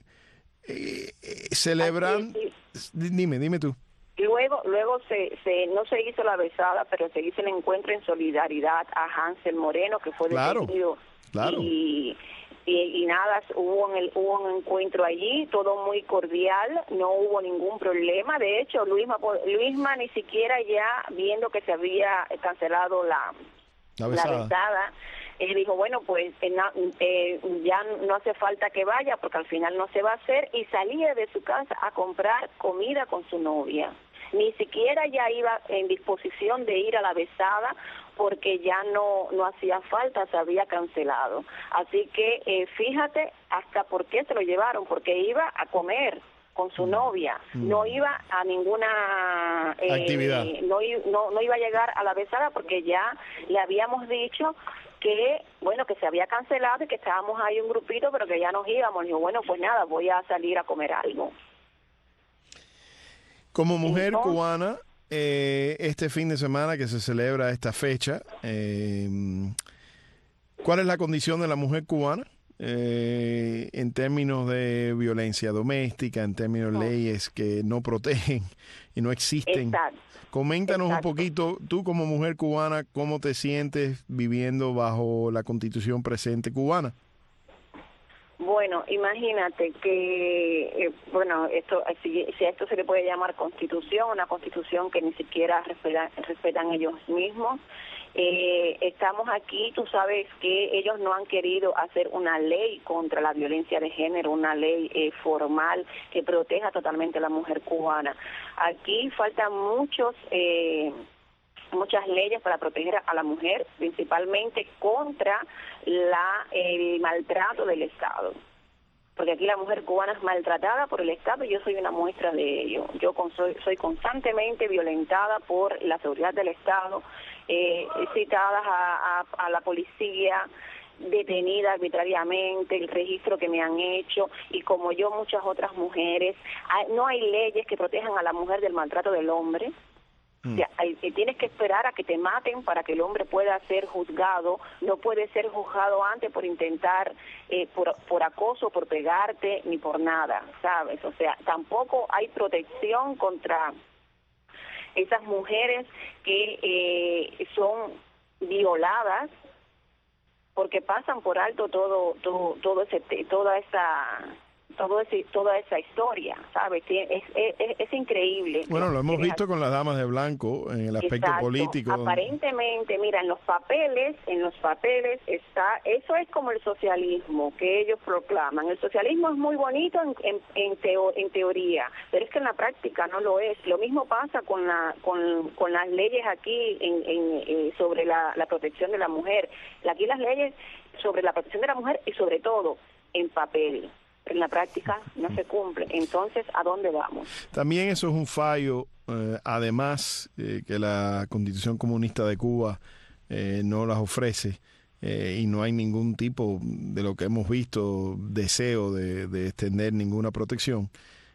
eh, eh, celebran, Así es, sí. dime, dime tú. Luego, luego se, se, no se hizo la besada, pero se hizo el encuentro en solidaridad a Hansel Moreno, que fue Claro, detenido. claro. Y, y, y nada, hubo, en el, hubo un encuentro allí, todo muy cordial, no hubo ningún problema. De hecho, Luisma, Luisma ni siquiera ya viendo que se había cancelado la, La la besada. besada, él dijo, bueno, pues eh, na- eh, ya no hace falta que vaya porque al final no se va a hacer, y salía de su casa a comprar comida con su novia. Ni siquiera ya iba en disposición de ir a la besada porque ya no no hacía falta, se había cancelado. Así que eh, fíjate hasta por qué se lo llevaron, porque iba a comer con su novia, no iba a ninguna eh, Actividad. no, i- no no iba a llegar a la besada porque ya le habíamos dicho que, bueno, que se había cancelado y que estábamos ahí un grupito, pero que ya nos íbamos. Y yo, bueno, pues nada, voy a salir a comer algo. Como mujer Entonces- cubana, eh, este fin de semana que se celebra esta fecha, eh, ¿cuál es la condición de la mujer cubana eh, en términos de violencia doméstica, en términos de leyes que no protegen y no existen? Exacto. Coméntanos Exacto. un poquito, tú como mujer cubana, ¿cómo te sientes viviendo bajo la constitución presente cubana? Bueno, imagínate que, eh, bueno, esto si, si a esto se le puede llamar constitución, una constitución que ni siquiera respeta- respetan ellos mismos. Eh, estamos aquí, tú sabes que ellos no han querido hacer una ley contra la violencia de género, una ley eh, formal que proteja totalmente a la mujer cubana. Aquí faltan muchos... Eh, muchas leyes para proteger a la mujer, principalmente contra la el maltrato del Estado. Porque aquí la mujer cubana es maltratada por el Estado y yo soy una muestra de ello. Yo con, soy, soy constantemente violentada por la seguridad del Estado, eh, citadas a, a, a la policía, detenida arbitrariamente, el registro que me han hecho, y como yo muchas otras mujeres. Hay, no hay leyes que protejan a la mujer del maltrato del hombre. O sea, hay- eh, tienes que esperar a que te maten para que el hombre pueda ser juzgado. No puede ser juzgado antes por intentar, eh, por, por acoso, por pegarte, ni por nada, ¿sabes? O sea, tampoco hay protección contra esas mujeres que eh, son violadas porque pasan por alto todo todo todo ese toda esa todo ese, toda esa historia, ¿sabes? Es, es, es, es increíble. Bueno, lo hemos Es visto así. con las damas de blanco en el aspecto Exacto. político. Aparentemente, mira, en los papeles, en los papeles está, eso es como el socialismo que ellos proclaman. El socialismo es muy bonito en, en, en, teo, en teoría, pero es que en la práctica no lo es. Lo mismo pasa con la con, con las leyes aquí en, en, en, sobre la, la protección de la mujer. Aquí las leyes sobre la protección de la mujer y sobre todo en papel. En la práctica no se cumple. Entonces, ¿a dónde vamos? También eso es un fallo, eh, además eh, que la Constitución Comunista de Cuba eh, no las ofrece eh, y no hay ningún tipo de lo que hemos visto, deseo de, de extender ninguna protección.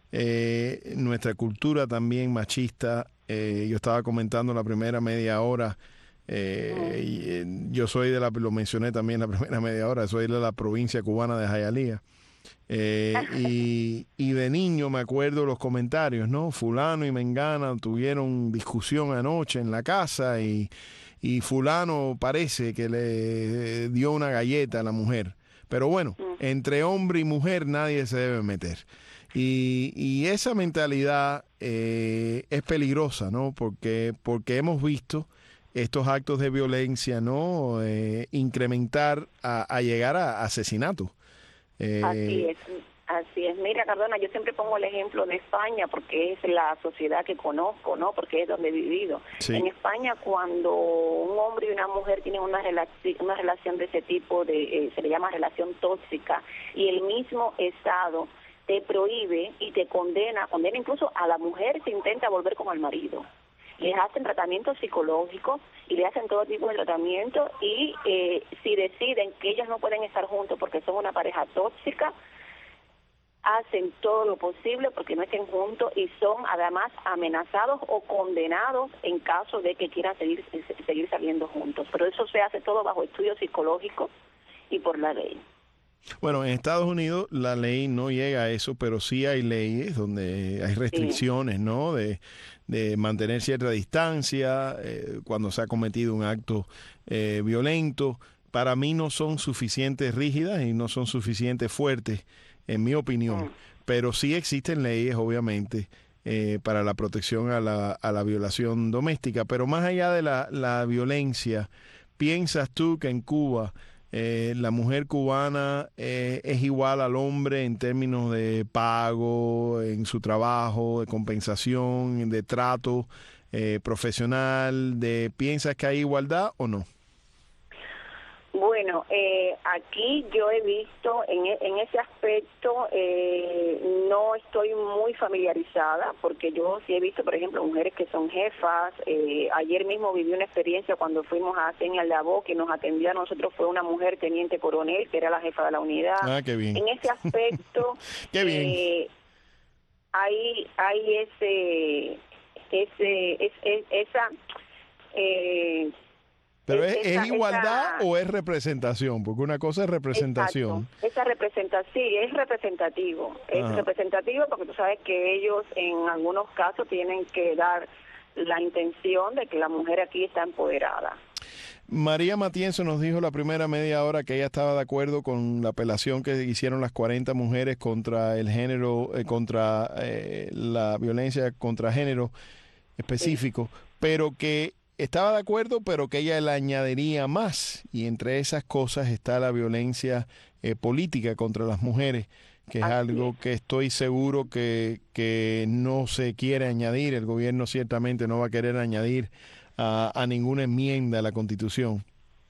Eh, nuestra cultura también machista, eh, yo estaba comentando la primera media hora, eh, y, eh, yo soy de la, lo mencioné también la primera media hora, soy de la provincia cubana de Jayalía. Eh, y, y de niño me acuerdo los comentarios, ¿no? Fulano y Mengana tuvieron discusión anoche en la casa y, y fulano parece que le dio una galleta a la mujer. Pero bueno, entre hombre y mujer nadie se debe meter. Y, y esa mentalidad eh, es peligrosa, ¿no? Porque, porque hemos visto estos actos de violencia, ¿no? Eh, incrementar a, a llegar a asesinatos. Eh, así es, así es. Mira, Cardona, yo siempre pongo el ejemplo de España porque es la sociedad que conozco, ¿no? Porque es donde he vivido. Sí. En España, cuando un hombre y una mujer tienen una relación, una relación de ese tipo, de eh, se le llama relación tóxica, y el mismo Estado te prohíbe y te condena, condena incluso a la mujer si intenta volver con el marido. Les hacen tratamiento psicológico y le hacen todo tipo de tratamiento y eh, si deciden que ellos no pueden estar juntos porque son una pareja tóxica, hacen todo lo posible porque no estén juntos y son además amenazados o condenados en caso de que quieran seguir, seguir saliendo juntos. Pero eso se hace todo bajo estudio psicológico y por la ley. Bueno, en Estados Unidos la ley no llega a eso, pero sí hay leyes donde hay restricciones, sí, ¿no? De, de mantener cierta distancia eh, cuando se ha cometido un acto eh, violento. Para mí no son suficientes rígidas y no son suficientes fuertes, en mi opinión. Mm. Pero sí existen leyes, obviamente, eh, para la protección a la, a la violación doméstica. Pero más allá de la, la violencia, ¿piensas tú que en Cuba Eh, la mujer cubana eh, es igual al hombre en términos de pago, en su trabajo, de compensación, de trato eh, profesional? De, ¿piensas que hay igualdad o no? Bueno, eh, aquí yo he visto en, en ese aspecto, eh, no estoy muy familiarizada, porque yo sí he visto, por ejemplo, mujeres que son jefas. Eh, ayer mismo viví una experiencia cuando fuimos a Señal de Abo, que nos atendía a nosotros, fue una mujer teniente coronel, que era la jefa de la unidad. Ah, qué bien. En ese aspecto, qué bien. Eh, hay, hay ese, ese, es, es, esa... Eh, ¿Pero es, esa, es igualdad esa, o es representación? Porque una cosa es representación. Exacto, esa representación, sí, es representativo. Es Ajá. representativo porque tú sabes que ellos en algunos casos tienen que dar la intención de que la mujer aquí está empoderada. María Matienzo nos dijo la primera media hora que ella estaba de acuerdo con la apelación que hicieron las cuarenta mujeres contra el género, eh, contra eh, la violencia contra género específico, sí, pero que estaba de acuerdo, pero que ella le añadiría más, y entre esas cosas está la violencia eh, política contra las mujeres, que es Así algo es. que estoy seguro que, que no se quiere añadir. El gobierno ciertamente no va a querer añadir a, a ninguna enmienda a la Constitución.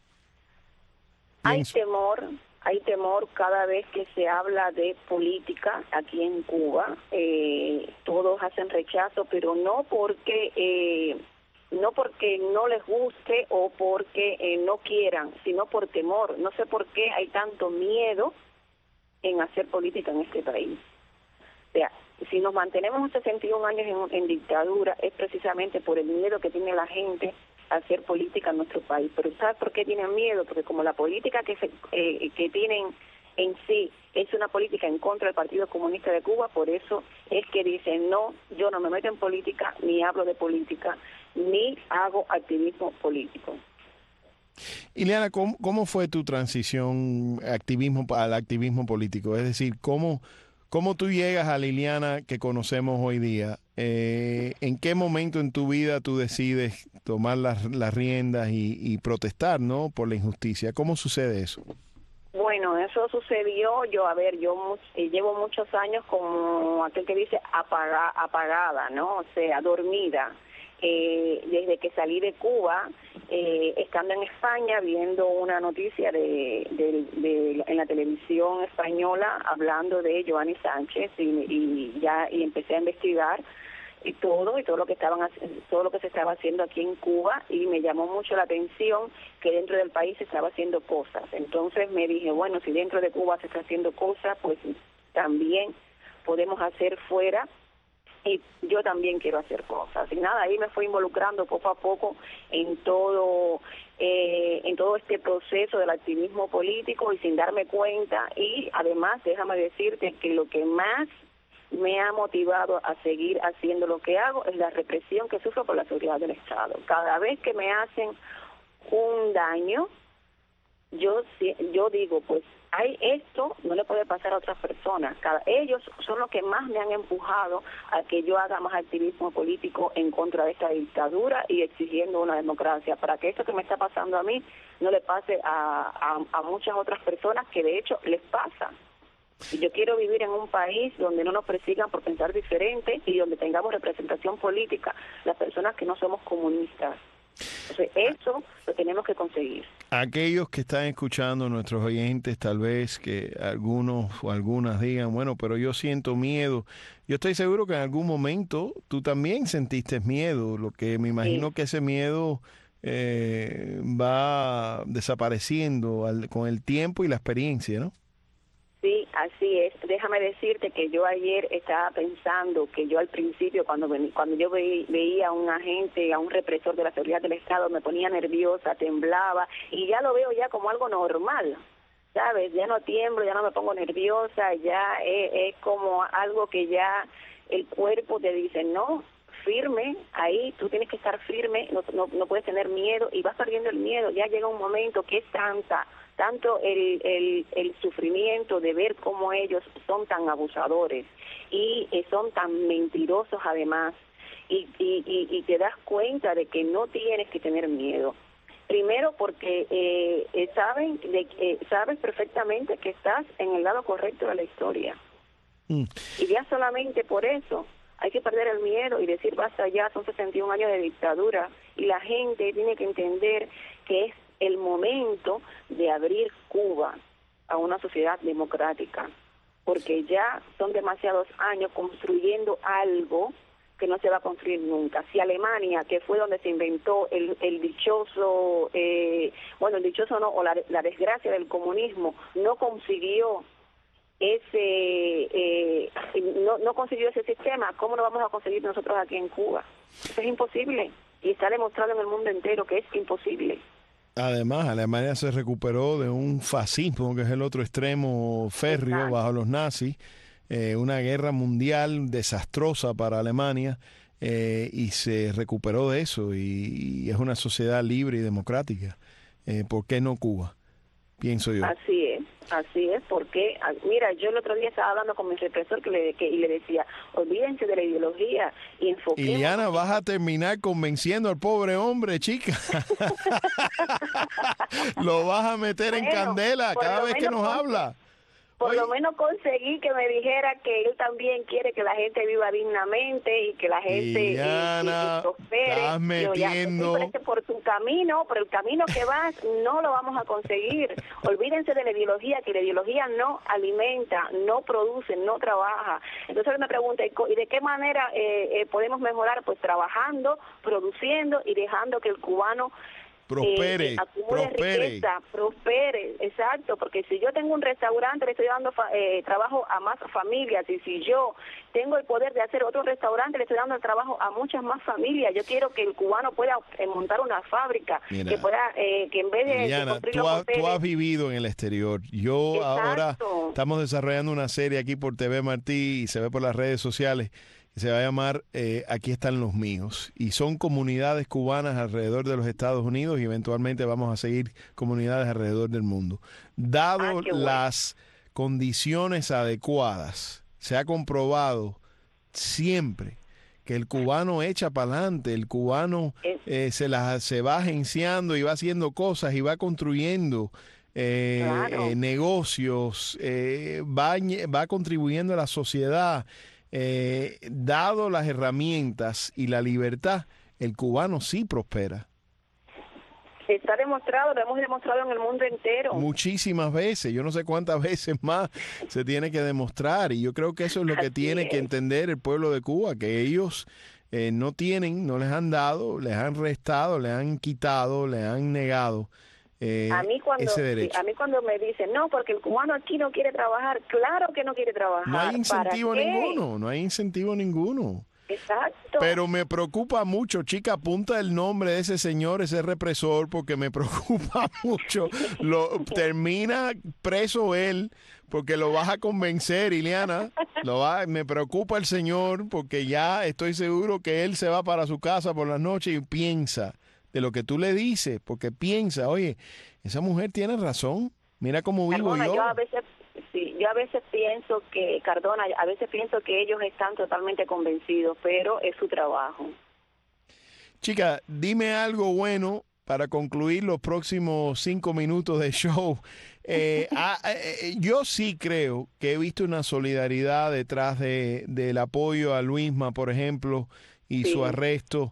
Hay Pienso. temor, hay temor cada vez que se habla de política aquí en Cuba. Eh, todos hacen rechazo, pero no porque... Eh, no porque no les guste o porque eh, no quieran, sino por temor. No sé por qué hay tanto miedo en hacer política en este país. O sea, si nos mantenemos sesenta y un años en, en dictadura, es precisamente por el miedo que tiene la gente a hacer política en nuestro país. Pero ¿sabes por qué tienen miedo? Porque como la política que, se, eh, que tienen en sí es una política en contra del Partido Comunista de Cuba, por eso es que dicen, no, yo no me meto en política, ni hablo de política, ni hago activismo político. Ileana, ¿cómo, cómo fue tu transición activismo al activismo político? Es decir, ¿cómo, cómo tú llegas a la Ileana que conocemos hoy día? Eh, ¿En qué momento en tu vida tú decides tomar las, las riendas y, y protestar, ¿no?, por la injusticia? ¿Cómo sucede eso? Bueno, eso sucedió, yo, a ver, yo eh, llevo muchos años como aquel que dice apaga, apagada, ¿no? O sea, dormida. Eh, desde que salí de Cuba, eh, estando en España, viendo una noticia de, de, de en la televisión española hablando de Joanny Sánchez y, y ya y empecé a investigar y todo y todo lo que estaban todo lo que se estaba haciendo aquí en Cuba, y me llamó mucho la atención que dentro del país se estaba haciendo cosas. Entonces me dije, bueno, si dentro de Cuba se está haciendo cosas, pues también podemos hacer fuera y yo también quiero hacer cosas. Y nada, ahí me fui involucrando poco a poco en todo eh, en todo este proceso del activismo político y sin darme cuenta. Y además, déjame decirte que lo que más me ha motivado a seguir haciendo lo que hago es la represión que sufro por la seguridad del Estado. Cada vez que me hacen un daño, yo yo digo, pues hay esto, no le puede pasar a otras personas. Cada, ellos son los que más me han empujado a que yo haga más activismo político en contra de esta dictadura y exigiendo una democracia, para que esto que me está pasando a mí no le pase a, a, a muchas otras personas que de hecho les pasa. Y yo quiero vivir en un país donde no nos persigan por pensar diferente y donde tengamos representación política las personas que no somos comunistas. Entonces, eso lo tenemos que conseguir. Aquellos que están escuchando, nuestros oyentes, tal vez que algunos o algunas digan, bueno, pero yo siento miedo. Yo estoy seguro que en algún momento tú también sentiste miedo, lo que me imagino sí. que ese miedo eh, va desapareciendo al, con el tiempo y la experiencia, ¿no? Sí, así es. Déjame decirte que yo ayer estaba pensando que yo al principio, cuando cuando yo ve, veía a un agente, a un represor de la seguridad del Estado, me ponía nerviosa, temblaba, y ya lo veo ya como algo normal, ¿sabes? Ya no tiemblo, ya no me pongo nerviosa, ya es, es como algo que ya el cuerpo te dice, no, firme, ahí tú tienes que estar firme, no, no, no puedes tener miedo, y vas perdiendo el miedo. Ya llega un momento que es tanta... tanto el, el, el sufrimiento de ver cómo ellos son tan abusadores y eh, son tan mentirosos además, y, y, y, y te das cuenta de que no tienes que tener miedo. Primero porque eh, eh, saben de, eh, sabes perfectamente que estás en el lado correcto de la historia. Mm. Y ya solamente por eso hay que perder el miedo y decir basta ya, son sesenta y un años de dictadura, y la gente tiene que entender que es el momento de abrir Cuba a una sociedad democrática, porque ya son demasiados años construyendo algo que no se va a construir nunca. Si Alemania, que fue donde se inventó el, el dichoso, eh, bueno, el dichoso no, o la, la desgracia del comunismo, no consiguió ese, eh, no, no consiguió ese sistema, ¿cómo lo vamos a conseguir nosotros aquí en Cuba? Eso es imposible, y está demostrado en el mundo entero que es imposible. Además, Alemania se recuperó de un fascismo, que es el otro extremo férreo Exacto. bajo los nazis, eh, una guerra mundial desastrosa para Alemania, eh, y se recuperó de eso, y, y es una sociedad libre y democrática. Eh, ¿Por qué no Cuba? Pienso yo. Así es, así es, porque, mira, yo el otro día estaba hablando con mi represor que le, que, y le decía, olvídense de la ideología y enfoquemos... Iliana, vas a terminar convenciendo al pobre hombre, chica. Lo vas a meter bueno, en candela cada vez que nos habla. Por Oye. lo menos conseguí que me dijera que él también quiere que la gente viva dignamente y que la gente Iliana, y, y, y prospere. Estás metiendo... Yo, ya, por tu camino, por el camino que vas, no lo vamos a conseguir. Olvídense de la ideología, que la ideología no alimenta, no produce, no trabaja. Entonces él me pregunta, ¿y de qué manera eh, eh, podemos mejorar? Pues trabajando, produciendo y dejando que el cubano prospere, eh, acumule prospere. riqueza, prospere, exacto, porque si yo tengo un restaurante le estoy dando fa eh, trabajo a más familias, y si yo tengo el poder de hacer otro restaurante le estoy dando el trabajo a muchas más familias. Yo quiero que el cubano pueda eh, montar una fábrica, Mira, que pueda, eh, que en vez de, Liliana, de tú, ha, tú has vivido en el exterior. Yo exacto. ahora estamos desarrollando una serie aquí por T V Martí y se ve por las redes sociales. Se va a llamar eh, Aquí están los míos, y son comunidades cubanas alrededor de los Estados Unidos, y eventualmente vamos a seguir comunidades alrededor del mundo. Dado ah, bueno. las condiciones adecuadas, se ha comprobado siempre que el cubano echa para adelante, el cubano eh, se, la, se va agenciando y va haciendo cosas y va construyendo eh, claro. eh, negocios, eh, va, va contribuyendo a la sociedad. Eh, dado las herramientas y la libertad, el cubano sí prospera. Está demostrado, lo hemos demostrado en el mundo entero. Muchísimas veces, yo no sé cuántas veces más se tiene que demostrar, y yo creo que eso es lo que Así tiene es. que entender el pueblo de Cuba, que ellos eh, no tienen, no les han dado, les han restado, les han quitado, les han negado Eh, a mí cuando ese derecho. A mí cuando me dicen, no, porque el cubano aquí no quiere trabajar, claro que no quiere trabajar. No hay incentivo ¿Para qué? ninguno, no hay incentivo ninguno. Exacto. Pero me preocupa mucho, chica, apunta el nombre de ese señor, ese represor, porque me preocupa mucho. Lo termina preso él, porque lo vas a convencer, Ileana. Lo va, me preocupa el señor, porque ya estoy seguro que él se va para su casa por la noche y piensa de lo que tú le dices, porque piensa, oye, esa mujer tiene razón, mira cómo vivo Cardona, yo. yo a veces, sí, yo a veces pienso que, Cardona, a veces pienso que ellos están totalmente convencidos, pero es su trabajo. Chica, dime algo bueno para concluir los próximos cinco minutos de show. Eh, ah, eh, yo sí creo que he visto una solidaridad detrás de, del apoyo a Luisma, por ejemplo, y Sí. su arresto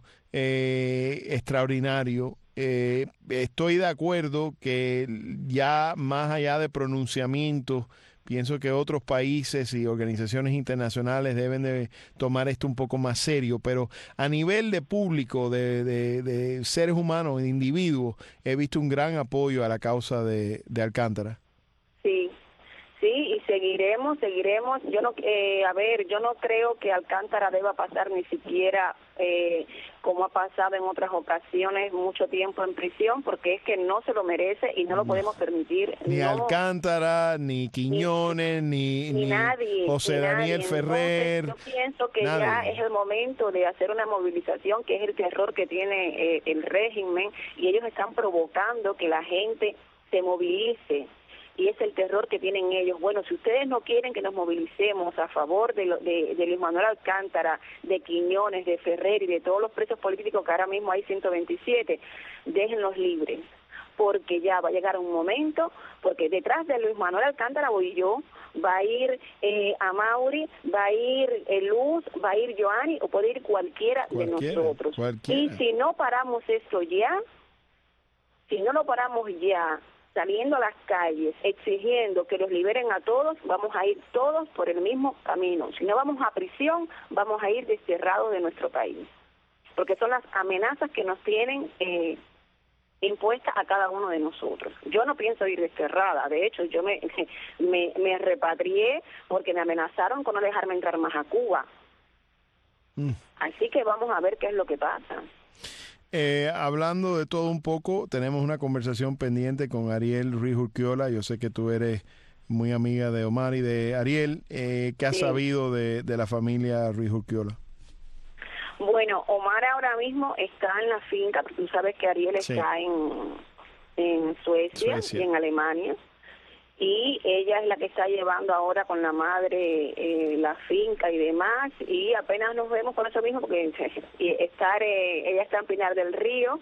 eh, extraordinario. Eh, estoy de acuerdo que ya más allá de pronunciamientos, pienso que otros países y organizaciones internacionales deben de tomar esto un poco más serio, pero a nivel de público, de, de, de seres humanos, de individuos, he visto un gran apoyo a la causa de, de Alcántara. Sí, sí, y seguiremos, seguiremos. Yo no, eh, a ver, yo no creo que Alcántara deba pasar ni siquiera, eh, como ha pasado en otras ocasiones, mucho tiempo en prisión, porque es que no se lo merece y no lo podemos permitir. Ni no, Alcántara, ni Quiñones, ni, ni ni nadie, José ni Daniel nadie. Ferrer. Entonces, yo pienso que nadie. ya es el momento de hacer una movilización, que es el terror que tiene eh, el régimen, y ellos están provocando que la gente se movilice. Y es el terror que tienen ellos. Bueno, si ustedes no quieren que nos movilicemos a favor de, lo, de, de Luis Manuel Alcántara, de Quiñones, de Ferrer y de todos los presos políticos que ahora mismo hay ciento veintisiete, déjenlos libres, porque ya va a llegar un momento, porque detrás de Luis Manuel Alcántara voy yo, va a ir eh, Amaury, va a ir eh, Luz, va a ir Joanny, o puede ir cualquiera, cualquiera de nosotros. Cualquiera. Y si no paramos esto ya, si no lo paramos ya, saliendo a las calles, exigiendo que los liberen a todos, vamos a ir todos por el mismo camino. Si no vamos a prisión, vamos a ir desterrados de nuestro país. Porque son las amenazas que nos tienen eh, impuestas a cada uno de nosotros. Yo no pienso ir desterrada. De hecho, yo me, me, me repatrié porque me amenazaron con no dejarme entrar más a Cuba. Mm. Así que vamos a ver qué es lo que pasa. Eh, hablando de todo un poco, tenemos una conversación pendiente con Ariel Ruiz Urquiola. Yo sé que tú eres muy amiga de Omar y de Ariel. Eh, ¿Qué has sí. sabido de, de la familia Ruiz Urquiola? Bueno, Omar ahora mismo está en la finca, porque tú sabes que Ariel sí. está en, en Suecia, Suecia y en Alemania. Y ella es la que está llevando ahora con la madre eh, la finca y demás, y apenas nos vemos con eso mismo, porque estar eh, ella está en Pinar del Río,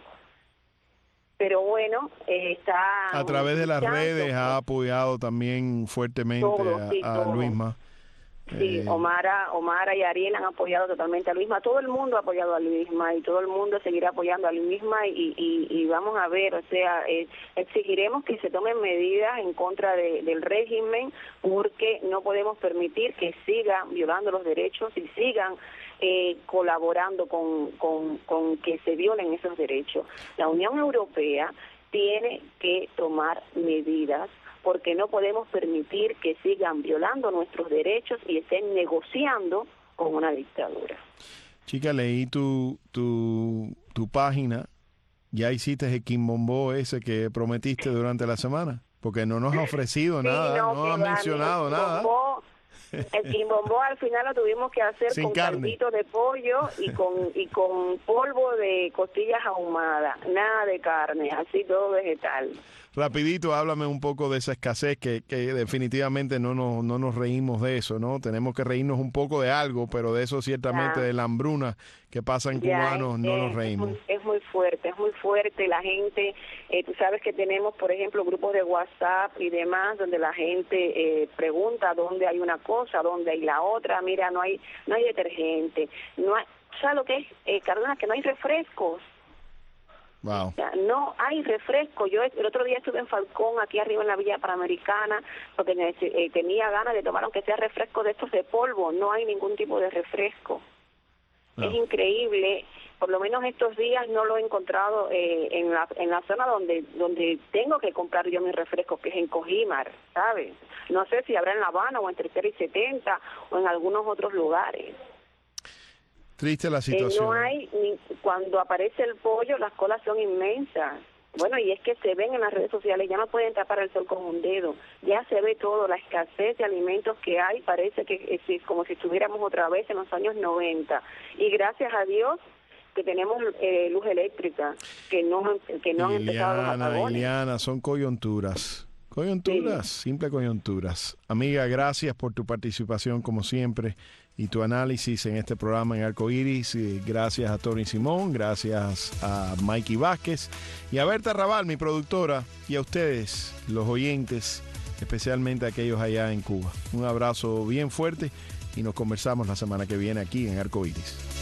pero bueno, eh, está... A través de las redes ha apoyado también fuertemente todo, a, sí, a Luisma. Sí, eh, Omara, Omara y Ariel han apoyado totalmente a Luisma. Todo el mundo ha apoyado a Luisma y todo el mundo seguirá apoyando a Luisma y, y, y vamos a ver, o sea, eh, exigiremos que se tomen medidas en contra de, del régimen, porque no podemos permitir que sigan violando los derechos y sigan eh, colaborando con, con, con que se violen esos derechos. La Unión Europea tiene que tomar medidas, porque no podemos permitir que sigan violando nuestros derechos y estén negociando con una dictadura. Chica, leí tu, tu, tu página. ¿Ya hiciste el quimbombó ese que prometiste durante la semana? Porque no nos ha ofrecido sí, nada, no, no has mencionado nada. El quimbombó al final lo tuvimos que hacer sin con carne. Caldito de pollo y con y con polvo de costillas ahumadas, nada de carne, así todo vegetal. Rapidito, háblame un poco de esa escasez que, que definitivamente no nos, no nos reímos de eso, ¿no? Tenemos que reírnos un poco de algo, pero de eso ciertamente, ya. de la hambruna que pasa en ya, cubanos, no es, nos reímos. Es muy, es muy fuerte, es muy fuerte. La gente, eh, tú sabes que tenemos, por ejemplo, grupos de WhatsApp y demás, donde la gente eh, pregunta dónde hay una cosa, dónde hay la otra. Mira, no hay no hay detergente, no hay, ¿sabes lo que es, eh, Cardona? Que no hay refrescos. Wow. O sea, no hay refresco. Yo el otro día estuve en Falcón, aquí arriba en la Villa Panamericana, porque eh, tenía ganas de tomar aunque sea refresco de estos de polvo. No hay ningún tipo de refresco. No. Es increíble. Por lo menos estos días no lo he encontrado eh, en la en la zona donde donde tengo que comprar yo mis refrescos, que es en Cojimar, ¿sabes? No sé si habrá en La Habana o en Tercera y setenta o en algunos otros lugares. Triste la situación. Eh, no hay, ni, cuando aparece el pollo, las colas son inmensas. Bueno, y es que se ven en las redes sociales, ya no pueden tapar el sol con un dedo, ya se ve todo, la escasez de alimentos que hay, parece que es como si estuviéramos otra vez en los años noventa. Y gracias a Dios que tenemos eh, luz eléctrica, que no, que no han empezado los apagones. Iliana, son coyunturas. Coyunturas, sí. Simple coyunturas. Amiga, gracias por tu participación como siempre y tu análisis en este programa en Arcoiris. Gracias a Tony Simón, gracias a Mikey Vázquez y a Berta Raval, mi productora, y a ustedes, los oyentes, especialmente aquellos allá en Cuba. Un abrazo bien fuerte y nos conversamos la semana que viene aquí en Arcoiris.